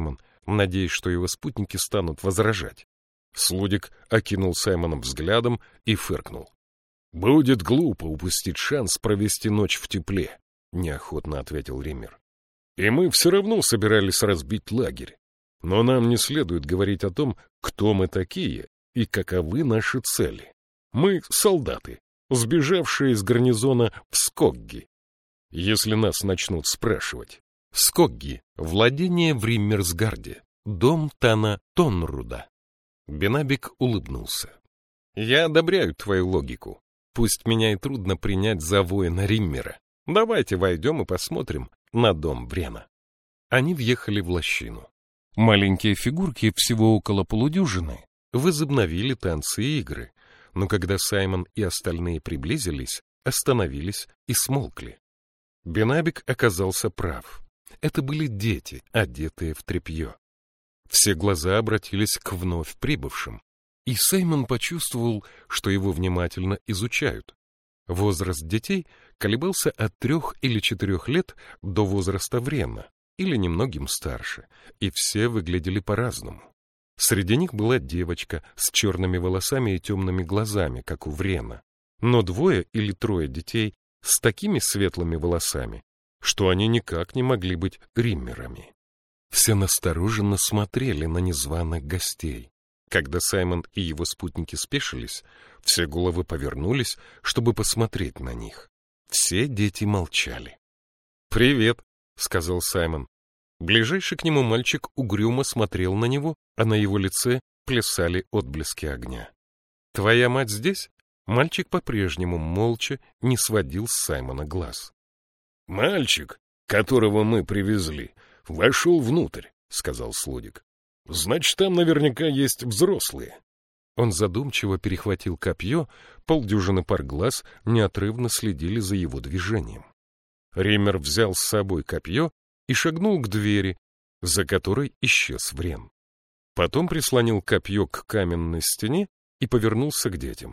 надеясь, что его спутники станут возражать. Слудик окинул Саймона взглядом и фыркнул. «Будет глупо упустить шанс провести ночь в тепле», — неохотно ответил Риммер. «И мы все равно собирались разбить лагерь. Но нам не следует говорить о том, кто мы такие и каковы наши цели. Мы солдаты, сбежавшие из гарнизона в Скогги. Если нас начнут спрашивать. Скогги — владение в Риммерсгарде, дом Тана Тонруда». Бенабик улыбнулся. «Я одобряю твою логику. Пусть меня и трудно принять за воина Риммера. Давайте войдем и посмотрим на дом Врена». Они въехали в лощину. Маленькие фигурки, всего около полудюжины, возобновили танцы и игры, но когда Саймон и остальные приблизились, остановились и смолкли. Бенабик оказался прав. Это были дети, одетые в тряпье. Все глаза обратились к вновь прибывшим, и Саймон почувствовал, что его внимательно изучают. Возраст детей колебался от трех или четырех лет до возраста Врена, или немногим старше, и все выглядели по-разному. Среди них была девочка с черными волосами и темными глазами, как у Врена, но двое или трое детей с такими светлыми волосами, что они никак не могли быть риммерами. Все настороженно смотрели на незваных гостей. Когда Саймон и его спутники спешились, все головы повернулись, чтобы посмотреть на них. Все дети молчали. «Привет», — сказал Саймон. Ближайший к нему мальчик угрюмо смотрел на него, а на его лице плясали отблески огня. «Твоя мать здесь?» Мальчик по-прежнему молча не сводил с Саймона глаз. «Мальчик, которого мы привезли, вошел внутрь», — сказал Слудик. «Значит, там наверняка есть взрослые». Он задумчиво перехватил копье, полдюжины пар глаз неотрывно следили за его движением. Риммер взял с собой копье и шагнул к двери, за которой исчез Врен. Потом прислонил копье к каменной стене и повернулся к детям.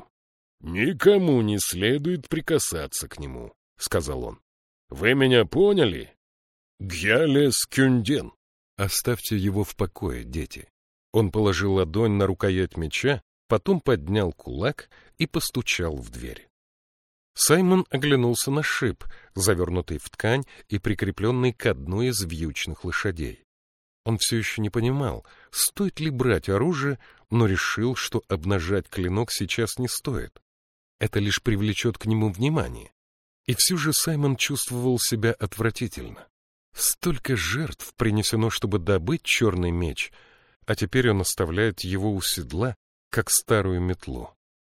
«Никому не следует прикасаться к нему», — сказал он. «Вы меня поняли? Гьялес Кюнден». «Оставьте его в покое, дети». Он положил ладонь на рукоять меча, потом поднял кулак и постучал в дверь. Саймон оглянулся на шип, завернутый в ткань и прикрепленный к одной из вьючных лошадей. Он все еще не понимал, стоит ли брать оружие, но решил, что обнажать клинок сейчас не стоит. Это лишь привлечет к нему внимание. И все же Саймон чувствовал себя отвратительно. Столько жертв принесено, чтобы добыть черный меч, а теперь он оставляет его у седла, как старую метлу.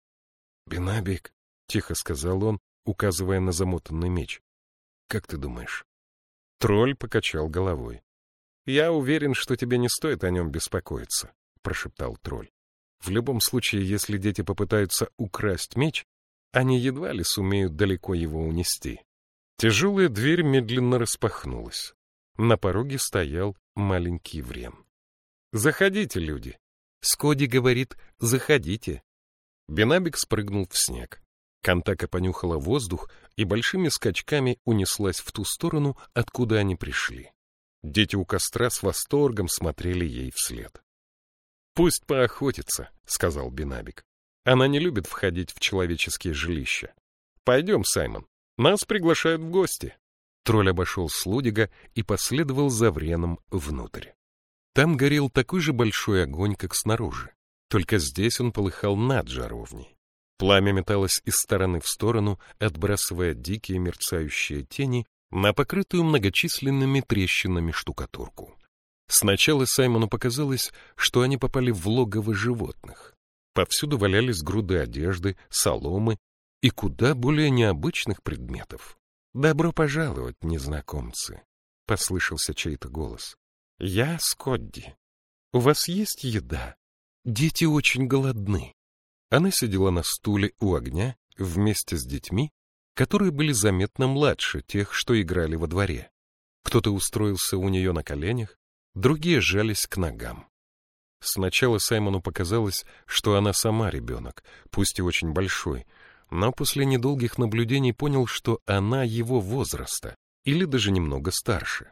«Бенабик», — тихо сказал он, указывая на замотанный меч, — «как ты думаешь?» Тролль покачал головой. «Я уверен, что тебе не стоит о нем беспокоиться», — прошептал тролль. «В любом случае, если дети попытаются украсть меч, они едва ли сумеют далеко его унести». Тяжелая дверь медленно распахнулась. На пороге стоял маленький Врен. «Заходите, люди!» Скоди говорит «заходите». Бенабик спрыгнул в снег. Кантака понюхала воздух и большими скачками унеслась в ту сторону, откуда они пришли. Дети у костра с восторгом смотрели ей вслед. «Пусть поохотится», — сказал Бенабик. «Она не любит входить в человеческие жилища. Пойдем, Саймон, нас приглашают в гости». Тролль обошел Слудига и последовал за Вреном внутрь. Там горел такой же большой огонь, как снаружи, только здесь он полыхал над жаровней. Пламя металось из стороны в сторону, отбрасывая дикие мерцающие тени на покрытую многочисленными трещинами штукатурку. Сначала Саймону показалось, что они попали в логово животных. Повсюду валялись груды одежды, соломы и куда более необычных предметов. «Добро пожаловать, незнакомцы!» — послышался чей-то голос. «Я Скодди. У вас есть еда? Дети очень голодны». Она сидела на стуле у огня вместе с детьми, которые были заметно младше тех, что играли во дворе. Кто-то устроился у нее на коленях, другие сжались к ногам. Сначала Саймону показалось, что она сама ребенок, пусть и очень большой, но после недолгих наблюдений понял, что она его возраста, или даже немного старше.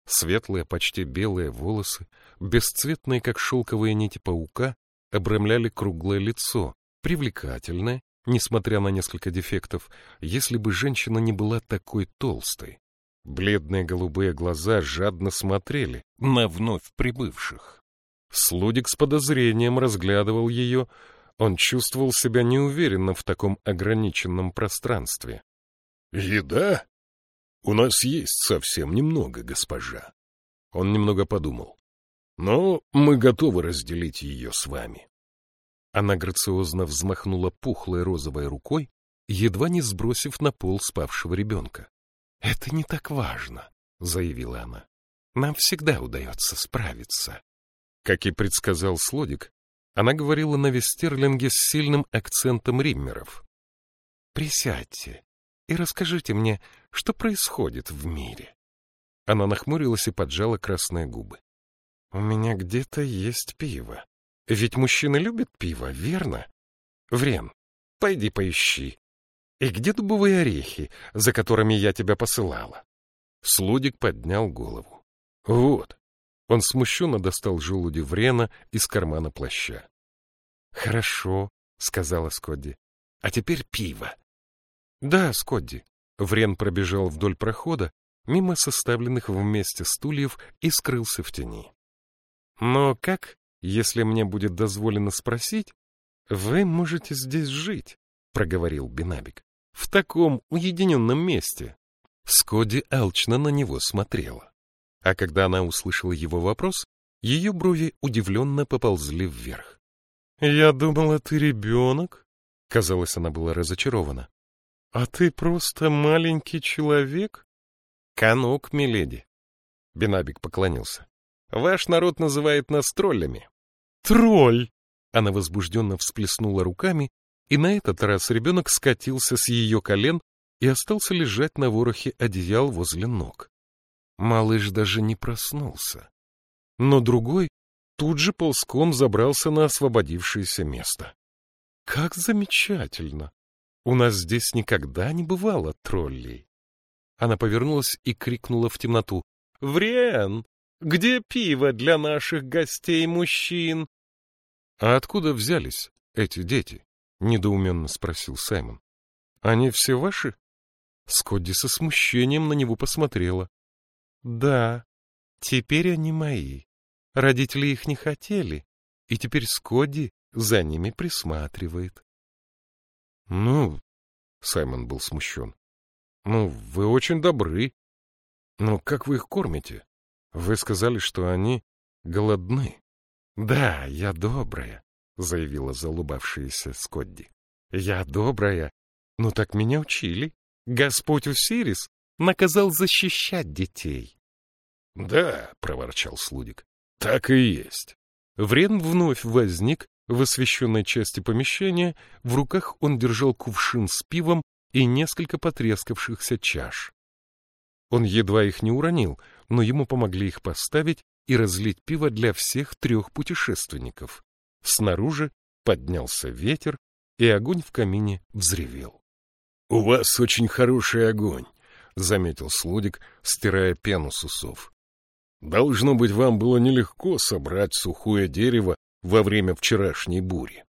Светлые, почти белые волосы, бесцветные, как шелковые нити паука, обрамляли круглое лицо, привлекательное, несмотря на несколько дефектов, если бы женщина не была такой толстой. Бледные голубые глаза жадно смотрели на вновь прибывших. Слудик с подозрением разглядывал ее, он чувствовал себя неуверенно в таком ограниченном пространстве. «Еда? У нас есть совсем немного, госпожа». Он немного подумал. «Но мы готовы разделить ее с вами». Она грациозно взмахнула пухлой розовой рукой, едва не сбросив на пол спавшего ребенка. «Это не так важно», — заявила она. «Нам всегда удается справиться». Как и предсказал Слодик, она говорила на вестерлинге с сильным акцентом риммеров. «Присядьте и расскажите мне, что происходит в мире». Она нахмурилась и поджала красные губы. «У меня где-то есть пиво. Ведь мужчины любят пиво, верно? Врен, пойди поищи. И где дубовые орехи, за которыми я тебя посылала?» Слудик поднял голову. «Вот». Он смущенно достал желуди Врена из кармана плаща. «Хорошо», — сказала Скодди. «А теперь пиво». «Да, Скодди». Врен пробежал вдоль прохода, мимо составленных вместе стульев, и скрылся в тени. «Но как, если мне будет дозволено спросить, вы можете здесь жить?» — проговорил Бенабик. «В таком уединенном месте». Скодди алчно на него смотрела. А когда она услышала его вопрос, ее брови удивленно поползли вверх. «Я думала, ты ребенок?» Казалось, она была разочарована. «А ты просто маленький человек?» «Канук, миледи». Бенабик поклонился. «Ваш народ называет нас троллями». «Тролль!» Она возбужденно всплеснула руками, и на этот раз ребенок скатился с ее колен и остался лежать на ворохе одеял возле ног. Малыш даже не проснулся. Но другой тут же ползком забрался на освободившееся место. «Как замечательно! У нас здесь никогда не бывало троллей!» Она повернулась и крикнула в темноту. «Врен! Где пиво для наших гостей-мужчин?» «А откуда взялись эти дети?» — недоуменно спросил Саймон. «Они все ваши?» Скодди со смущением на него посмотрела. «Да, теперь они мои. Родители их не хотели, и теперь Скодди за ними присматривает». «Ну...» — Саймон был смущен. «Ну, вы очень добры. Но как вы их кормите? Вы сказали, что они голодны». «Да, я добрая», — заявила залыбавшаяся Скодди. «Я добрая. Ну так меня учили. Господь Усирис наказал защищать детей». «Да», — проворчал Слудик, — «так и есть». Врен вновь возник в освещенной части помещения, в руках он держал кувшин с пивом и несколько потрескавшихся чаш. Он едва их не уронил, но ему помогли их поставить и разлить пиво для всех трех путешественников. Снаружи поднялся ветер, и огонь в камине взревел. «У вас очень хороший огонь», — заметил Слудик, стирая пену с усов. «Должно быть, вам было нелегко собрать сухое дерево во время вчерашней бури».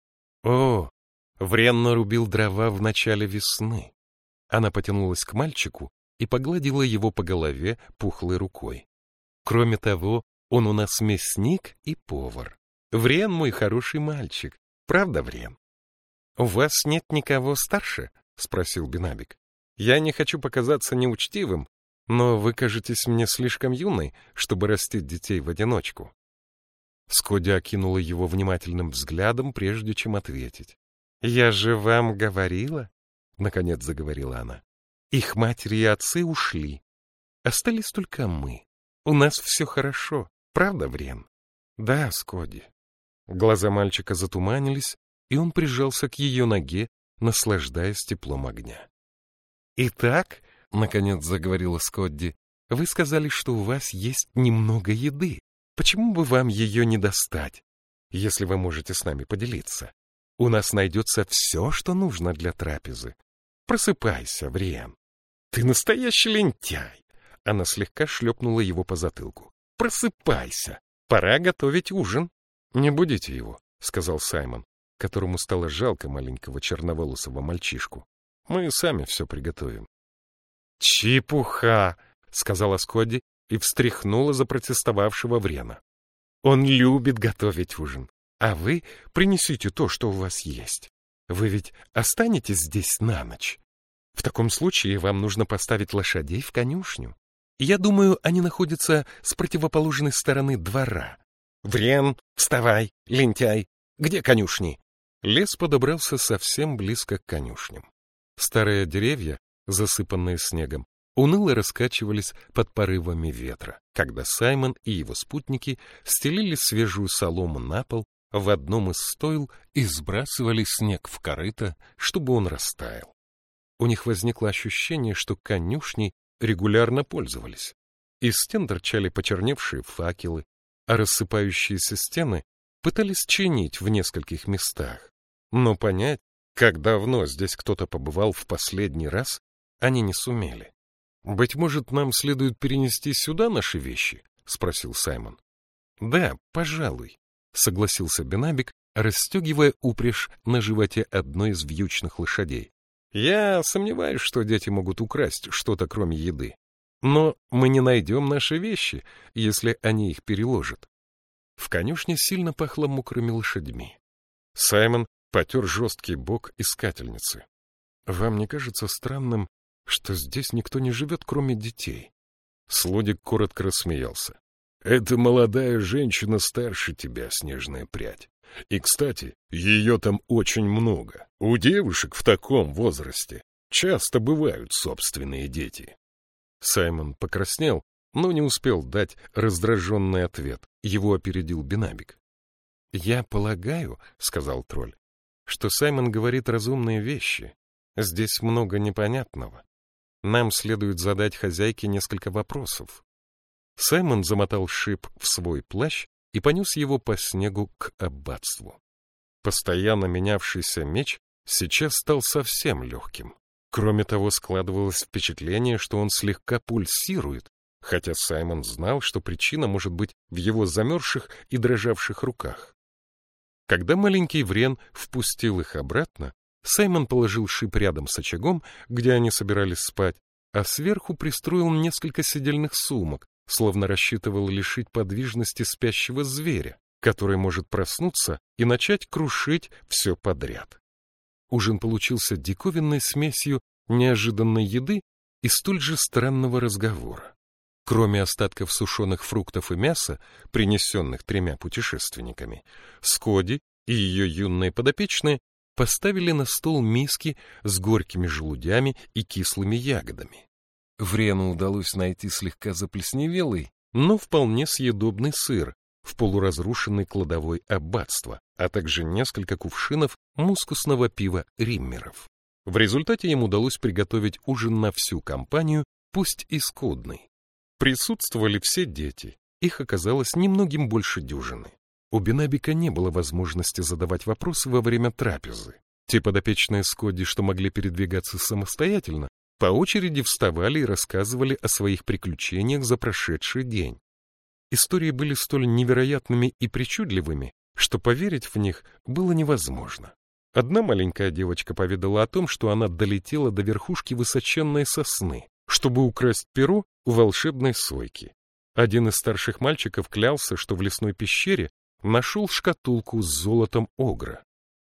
«О, Врен нарубил дрова в начале весны». Она потянулась к мальчику и погладила его по голове пухлой рукой. «Кроме того, он у нас мясник и повар. Врен мой хороший мальчик. Правда, Врен?» «У вас нет никого старше?» — спросил Бенабик. «Я не хочу показаться неучтивым, но вы кажетесь мне слишком юной, чтобы растить детей в одиночку». Скодди окинула его внимательным взглядом, прежде чем ответить. «Я же вам говорила», — наконец заговорила она. «Их матери и отцы ушли. Остались только мы. У нас все хорошо. Правда, Врен?» «Да, Скодди». Глаза мальчика затуманились, и он прижался к ее ноге, наслаждаясь теплом огня. «Итак», — наконец заговорила Скодди, — «вы сказали, что у вас есть немного еды. Почему бы вам ее не достать, если вы можете с нами поделиться? У нас найдется все, что нужно для трапезы. Просыпайся, Врен. Ты настоящий лентяй, Она слегка шлепнула его по затылку. «Просыпайся! Пора готовить ужин!» «Не будите его», — сказал Саймон, которому стало жалко маленького черноволосого мальчишку. «Мы сами все приготовим». «Чепуха!» — сказала Скотти и встряхнула запротестовавшего Врена. «Он любит готовить ужин, а вы принесите то, что у вас есть. Вы ведь останетесь здесь на ночь. В таком случае вам нужно поставить лошадей в конюшню. Я думаю, они находятся с противоположной стороны двора. Врен, вставай, лентяй! Где конюшни?» Лес подобрался совсем близко к конюшням. Старые деревья, засыпанные снегом, уныло раскачивались под порывами ветра, когда Саймон и его спутники стелили свежую солому на пол в одном из стойл и сбрасывали снег в корыто, чтобы он растаял. У них возникло ощущение, что конюшней регулярно пользовались. Из стен торчали почерневшие факелы, а рассыпающиеся стены пытались чинить в нескольких местах. Но понять, как давно здесь кто-то побывал в последний раз, они не сумели. «Быть может, нам следует перенести сюда наши вещи?» — спросил Саймон. «Да, пожалуй», — согласился Бенабик, расстегивая упряжь на животе одной из вьючных лошадей. «Я сомневаюсь, что дети могут украсть что-то, кроме еды. Но мы не найдем наши вещи, если они их переложат». В конюшне сильно пахло мокрыми лошадьми. Саймон потер жесткий бок искательницы. «Вам не кажется странным, что здесь никто не живет, кроме детей?» Слудик коротко рассмеялся. «Это молодая женщина старше тебя, снежная прядь. И, кстати, ее там очень много. У девушек в таком возрасте часто бывают собственные дети». Саймон покраснел, но не успел дать раздраженный ответ. Его опередил Бенабик. «Я полагаю, — сказал тролль, — что Саймон говорит разумные вещи. Здесь много непонятного. Нам следует задать хозяйке несколько вопросов». Саймон замотал шип в свой плащ и понес его по снегу к аббатству. Постоянно менявшийся меч сейчас стал совсем легким. Кроме того, складывалось впечатление, что он слегка пульсирует, хотя Саймон знал, что причина может быть в его замерзших и дрожавших руках. Когда маленький Врен впустил их обратно, Саймон положил шип рядом с очагом, где они собирались спать, а сверху пристроил несколько седельных сумок, словно рассчитывал лишить подвижности спящего зверя, который может проснуться и начать крушить все подряд. Ужин получился диковинной смесью неожиданной еды и столь же странного разговора. Кроме остатков сушеных фруктов и мяса, принесенных тремя путешественниками, Скотти и ее юные подопечные поставили на стол миски с горькими желудями и кислыми ягодами. Врену удалось найти слегка заплесневелый, но вполне съедобный сыр в полуразрушенной кладовой аббатства, а также несколько кувшинов мускусного пива Риммеров. В результате им удалось приготовить ужин на всю компанию, пусть и скудный. Присутствовали все дети, их оказалось немногим больше дюжины. У Бенабика не было возможности задавать вопросы во время трапезы. Те подопечные Скотти, что могли передвигаться самостоятельно, по очереди вставали и рассказывали о своих приключениях за прошедший день. Истории были столь невероятными и причудливыми, что поверить в них было невозможно. Одна маленькая девочка поведала о том, что она долетела до верхушки высоченной сосны, чтобы украсть перо у волшебной сойки. Один из старших мальчиков клялся, что в лесной пещере нашел шкатулку с золотом огра.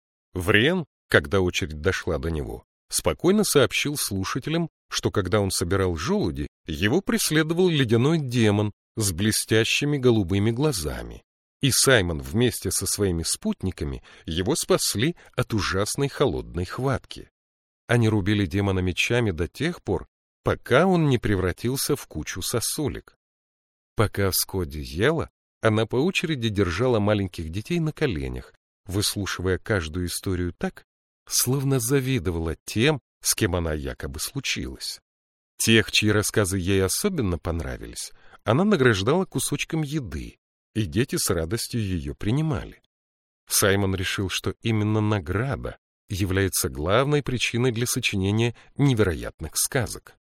Врен, когда очередь дошла до него, спокойно сообщил слушателям, что когда он собирал желуди, его преследовал ледяной демон с блестящими голубыми глазами, и Саймон вместе со своими спутниками его спасли от ужасной холодной хватки. Они рубили демона мечами до тех пор, пока он не превратился в кучу сосулек. Пока Скотти ела, она по очереди держала маленьких детей на коленях, выслушивая каждую историю так, словно завидовала тем, с кем она якобы случилась. Тех, чьи рассказы ей особенно понравились, она награждала кусочком еды, и дети с радостью ее принимали. Саймон решил, что именно награда является главной причиной для сочинения невероятных сказок.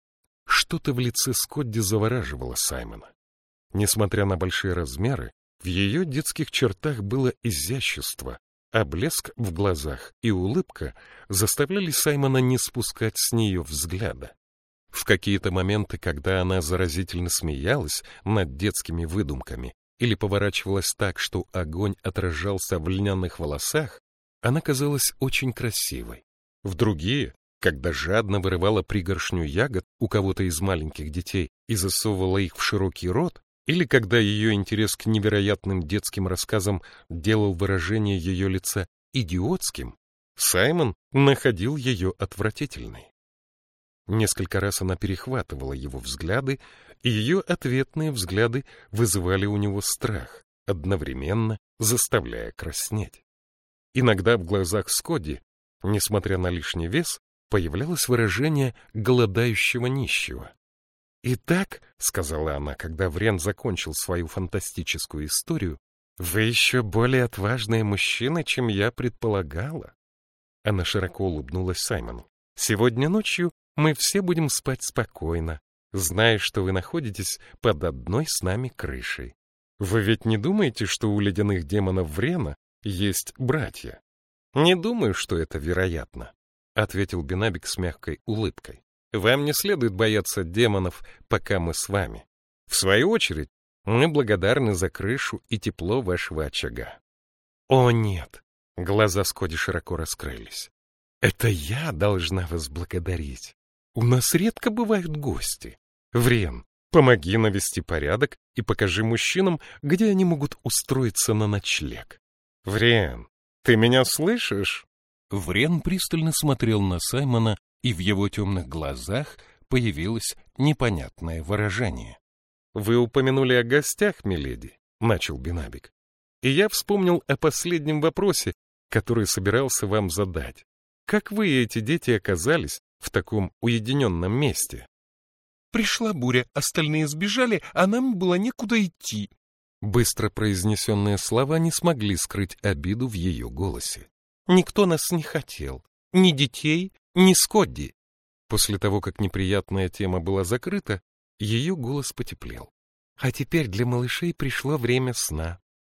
Что-то в лице Скотти завораживало Саймона. Несмотря на большие размеры, в ее детских чертах было изящество, а блеск в глазах и улыбка заставляли Саймона не спускать с нее взгляда. В какие-то моменты, когда она заразительно смеялась над детскими выдумками или поворачивалась так, что огонь отражался в льняных волосах, она казалась очень красивой. В другие, когда жадно вырывала пригоршню ягод у кого-то из маленьких детей и засовывала их в широкий рот, или когда ее интерес к невероятным детским рассказам делал выражение ее лица идиотским, Саймон находил ее отвратительной. Несколько раз она перехватывала его взгляды, и ее ответные взгляды вызывали у него страх, одновременно заставляя краснеть. Иногда в глазах Скотти, несмотря на лишний вес, появлялось выражение голодающего нищего. «Итак», — сказала она, когда Врен закончил свою фантастическую историю, «вы еще более отважные мужчины, чем я предполагала». Она широко улыбнулась Саймону. «Сегодня ночью мы все будем спать спокойно, зная, что вы находитесь под одной с нами крышей. Вы ведь не думаете, что у ледяных демонов Врена есть братья?» «Не думаю, что это вероятно», — ответил Бенабик с мягкой улыбкой. «Вам не следует бояться демонов, пока мы с вами. В свою очередь, мы благодарны за крышу и тепло вашего очага». «О, нет!» — глаза Скотти широко раскрылись. «Это я должна вас благодарить. У нас редко бывают гости. Врен, помоги навести порядок и покажи мужчинам, где они могут устроиться на ночлег». «Врен, ты меня слышишь?» Врен пристально смотрел на Саймона, и в его темных глазах появилось непонятное выражение. «Вы упомянули о гостях, миледи», — начал Бенабик. «И я вспомнил о последнем вопросе, который собирался вам задать. Как вы и эти дети оказались в таком уединенном месте?» «Пришла буря, остальные сбежали, а нам было некуда идти». Быстро произнесенные слова не смогли скрыть обиду в ее голосе. «Никто нас не хотел. Ни детей, ни Скотти». После того, как неприятная тема была закрыта, ее голос потеплел. «А теперь для малышей пришло время сна.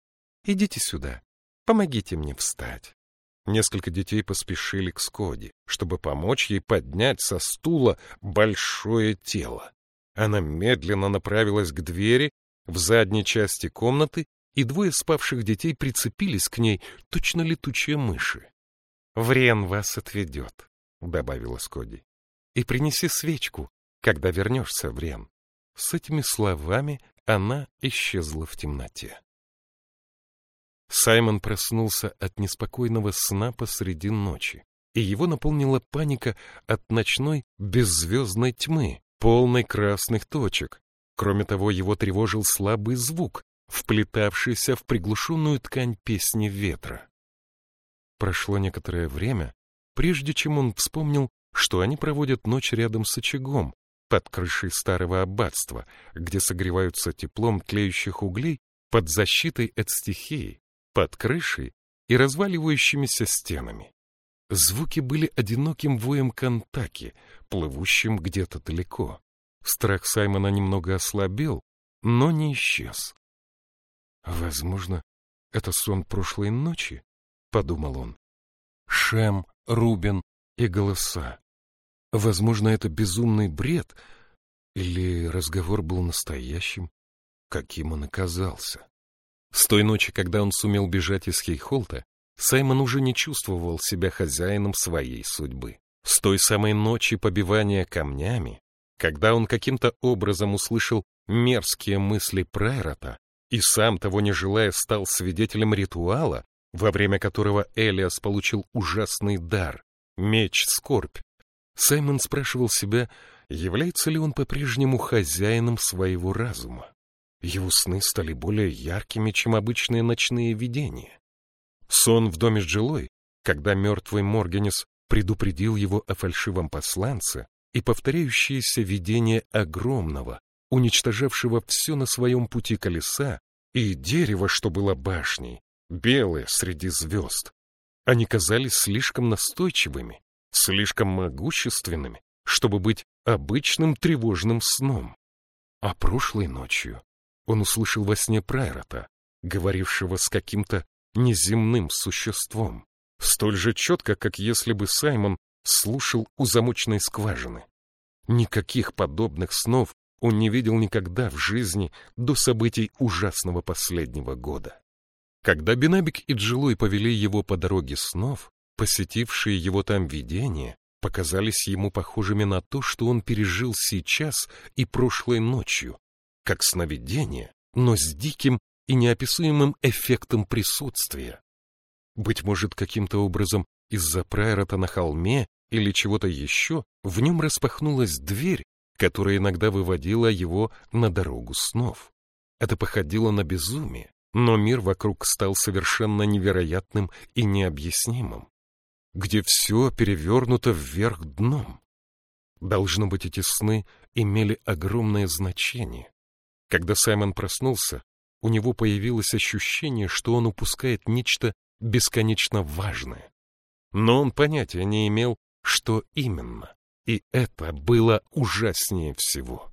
Идите сюда, помогите мне встать». Несколько детей поспешили к Скотти, чтобы помочь ей поднять со стула большое тело. Она медленно направилась к двери в задней части комнаты, и двое спавших детей прицепились к ней, точно летучие мыши. «Врен вас отведет», — добавила Скотти. «И принеси свечку, когда вернешься, Врен». С этими словами она исчезла в темноте. Саймон проснулся от неспокойного сна посреди ночи, и его наполнила паника от ночной беззвездной тьмы, полной красных точек. Кроме того, его тревожил слабый звук, вплетавшийся в приглушенную ткань песни ветра. Прошло некоторое время, прежде чем он вспомнил, что они проводят ночь рядом с очагом, под крышей старого аббатства, где согреваются теплом тлеющих углей под защитой от стихии, под крышей и разваливающимися стенами. Звуки были одиноким воем Кантаки, плывущим где-то далеко. Страх Саймона немного ослабел, но не исчез. «Возможно, это сон прошлой ночи», — подумал он. Шем, Рубен и голоса. Возможно, это безумный бред, или разговор был настоящим, каким он оказался. С той ночи, когда он сумел бежать из Хейхолта, Саймон уже не чувствовал себя хозяином своей судьбы. С той самой ночи побивания камнями, когда он каким-то образом услышал мерзкие мысли Прайрота и сам, того не желая, стал свидетелем ритуала, во время которого Элиас получил ужасный дар — меч-скорбь, Саймон спрашивал себя, является ли он по-прежнему хозяином своего разума. Его сны стали более яркими, чем обычные ночные видения. Сон в доме с Джилой, когда мертвый Моргенес предупредил его о фальшивом посланце, и повторяющееся видение огромного, уничтожавшего все на своем пути колеса, и дерево, что было башней, белое среди звезд. Они казались слишком настойчивыми, слишком могущественными, чтобы быть обычным тревожным сном. А прошлой ночью он услышал во сне Прайрота, говорившего с каким-то неземным существом, столь же четко, как если бы Саймон слушал у замочной скважины. Никаких подобных снов он не видел никогда в жизни до событий ужасного последнего года. Когда Бенабик и Джилой повели его по дороге снов, посетившие его там видения показались ему похожими на то, что он пережил сейчас и прошлой ночью, как сновидение, но с диким и неописуемым эффектом присутствия. Быть может, каким-то образом из-за Прайрота на холме или чего-то еще в нем распахнулась дверь, которая иногда выводила его на дорогу снов. Это походило на безумие, но мир вокруг стал совершенно невероятным и необъяснимым, где все перевернуто вверх дном. Должно быть, эти сны имели огромное значение. Когда Саймон проснулся, у него появилось ощущение, что он упускает нечто бесконечно важное. Но он понятия не имел, что именно, и это было ужаснее всего.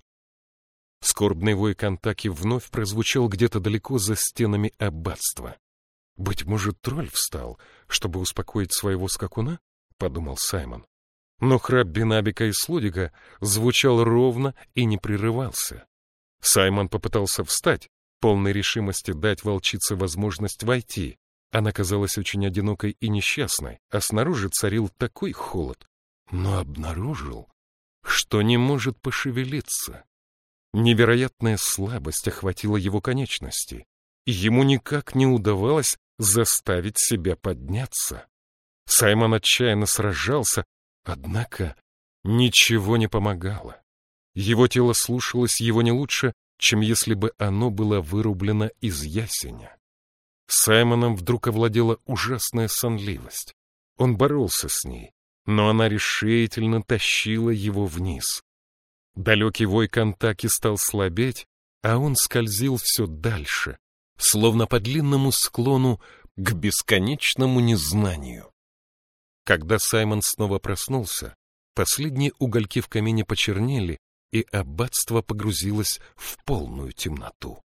Скорбный вой Кантаки вновь прозвучал где-то далеко за стенами аббатства. «Быть может, тролль встал, чтобы успокоить своего скакуна?» — подумал Саймон. Но храп Бенабика и Слудига звучал ровно и не прерывался. Саймон попытался встать, полной решимости дать волчице возможность войти. Она казалась очень одинокой и несчастной, а снаружи царил такой холод, но обнаружил, что не может пошевелиться. Невероятная слабость охватила его конечности, и ему никак не удавалось заставить себя подняться. Саймон отчаянно сражался, однако ничего не помогало. Его тело слушалось его не лучше, чем если бы оно было вырублено из ясеня. Саймоном вдруг овладела ужасная сонливость. Он боролся с ней, но она решительно тащила его вниз. Далекий вой Кантаки стал слабеть, а он скользил все дальше, словно по длинному склону к бесконечному незнанию. Когда Саймон снова проснулся, последние угольки в камине почернели, и аббатство погрузилось в полную темноту.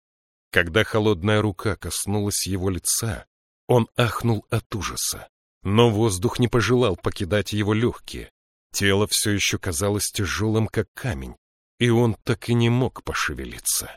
Когда холодная рука коснулась его лица, он ахнул от ужаса, но воздух не пожелал покидать его легкие. Тело все еще казалось тяжелым, как камень, и он так и не мог пошевелиться.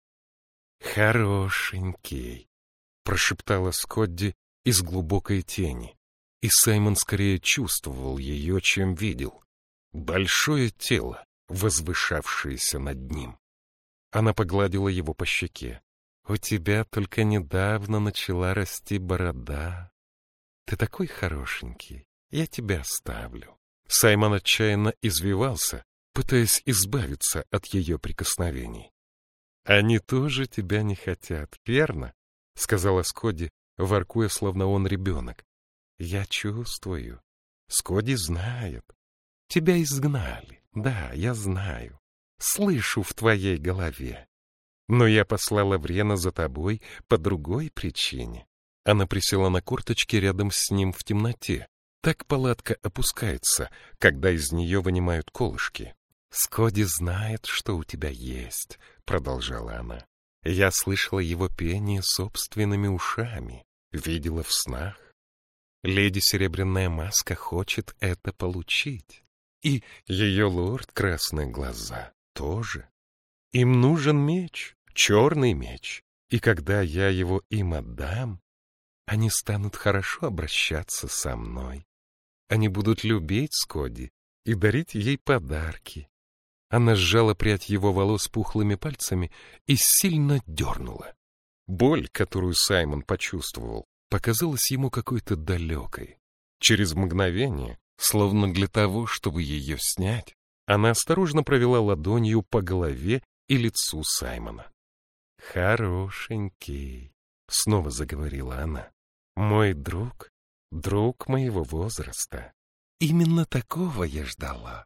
«Хорошенький», — прошептала Скотти из глубокой тени, и Саймон скорее чувствовал ее, чем видел. Большое тело, возвышавшееся над ним. Она погладила его по щеке. «У тебя только недавно начала расти борода. Ты такой хорошенький, я тебя оставлю». Саймон отчаянно извивался, пытаясь избавиться от ее прикосновений. «Они тоже тебя не хотят, верно?» — сказала Скотти, воркуя, словно он ребенок. «Я чувствую. Скотти знает. Тебя изгнали. Да, я знаю. Слышу в твоей голове. Но я послала Врена за тобой по другой причине». Она присела на корточки рядом с ним в темноте. Так палатка опускается, когда из нее вынимают колышки. «Скотти знает, что у тебя есть», — продолжала она. «Я слышала его пение собственными ушами, видела в снах. Леди Серебряная Маска хочет это получить. И ее лорд Красные Глаза тоже. Им нужен меч, черный меч, и когда я его им отдам, они станут хорошо обращаться со мной. Они будут любить Скотти и дарить ей подарки». Она сжала прядь его волос пухлыми пальцами и сильно дернула. Боль, которую Саймон почувствовал, показалась ему какой-то далекой. Через мгновение, словно для того, чтобы ее снять, она осторожно провела ладонью по голове и лицу Саймона. «Хорошенький», — снова заговорила она, — «мой друг, друг моего возраста. Именно такого я ждала.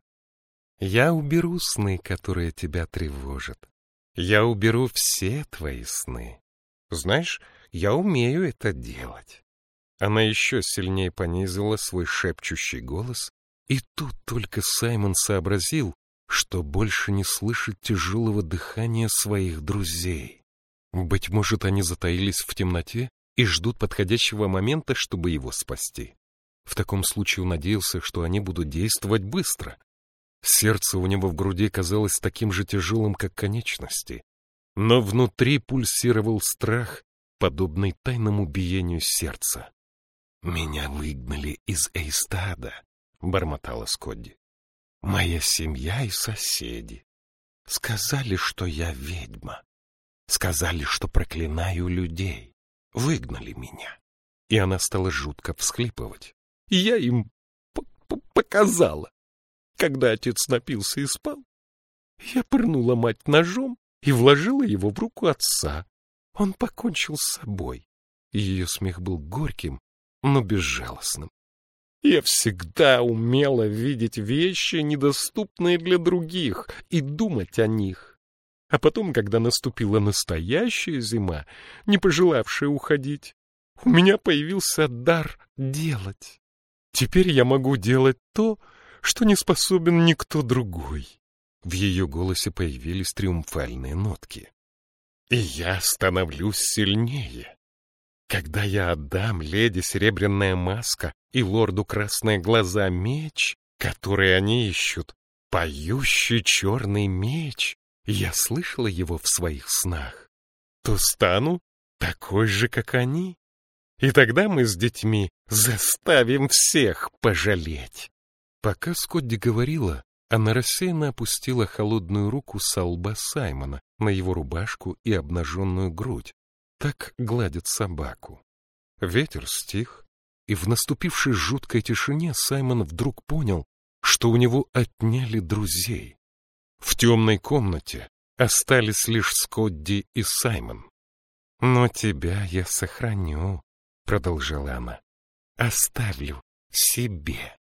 Я уберу сны, которые тебя тревожат. Я уберу все твои сны. Знаешь, я умею это делать». Она еще сильнее понизила свой шепчущий голос, и тут только Саймон сообразил, что больше не слышит тяжелого дыхания своих друзей. Быть может, они затаились в темноте и ждут подходящего момента, чтобы его спасти. В таком случае он надеялся, что они будут действовать быстро. Сердце у него в груди казалось таким же тяжелым, как конечности, но внутри пульсировал страх, подобный тайному биению сердца. «Меня выгнали из Эйстада», — бормотала Скодди. «Моя семья и соседи. Сказали, что я ведьма. Сказали, что проклинаю людей. Выгнали меня». И она стала жутко всхлипывать. Я им показала. Когда отец напился и спал, я пырнула мать ножом и вложила его в руку отца. Он покончил с собой. Ее смех был горьким, но безжалостным. Я всегда умела видеть вещи, недоступные для других, и думать о них. А потом, когда наступила настоящая зима, не пожелавшая уходить, у меня появился дар делать. Теперь я могу делать то, что не способен никто другой. В ее голосе появились триумфальные нотки. И я становлюсь сильнее. Когда я отдам леди Серебряная Маска и лорду Красные Глаза меч, который они ищут, поющий черный меч, я слышала его в своих снах, то стану такой же, как они. И тогда мы с детьми заставим всех пожалеть. Пока Скодди говорила, она рассеянно опустила холодную руку со лба Саймона на его рубашку и обнаженную грудь. Так гладят собаку. Ветер стих, и в наступившей жуткой тишине Саймон вдруг понял, что у него отняли друзей. В темной комнате остались лишь Скодди и Саймон. «Но тебя я сохраню», — продолжала она, — «оставлю себе».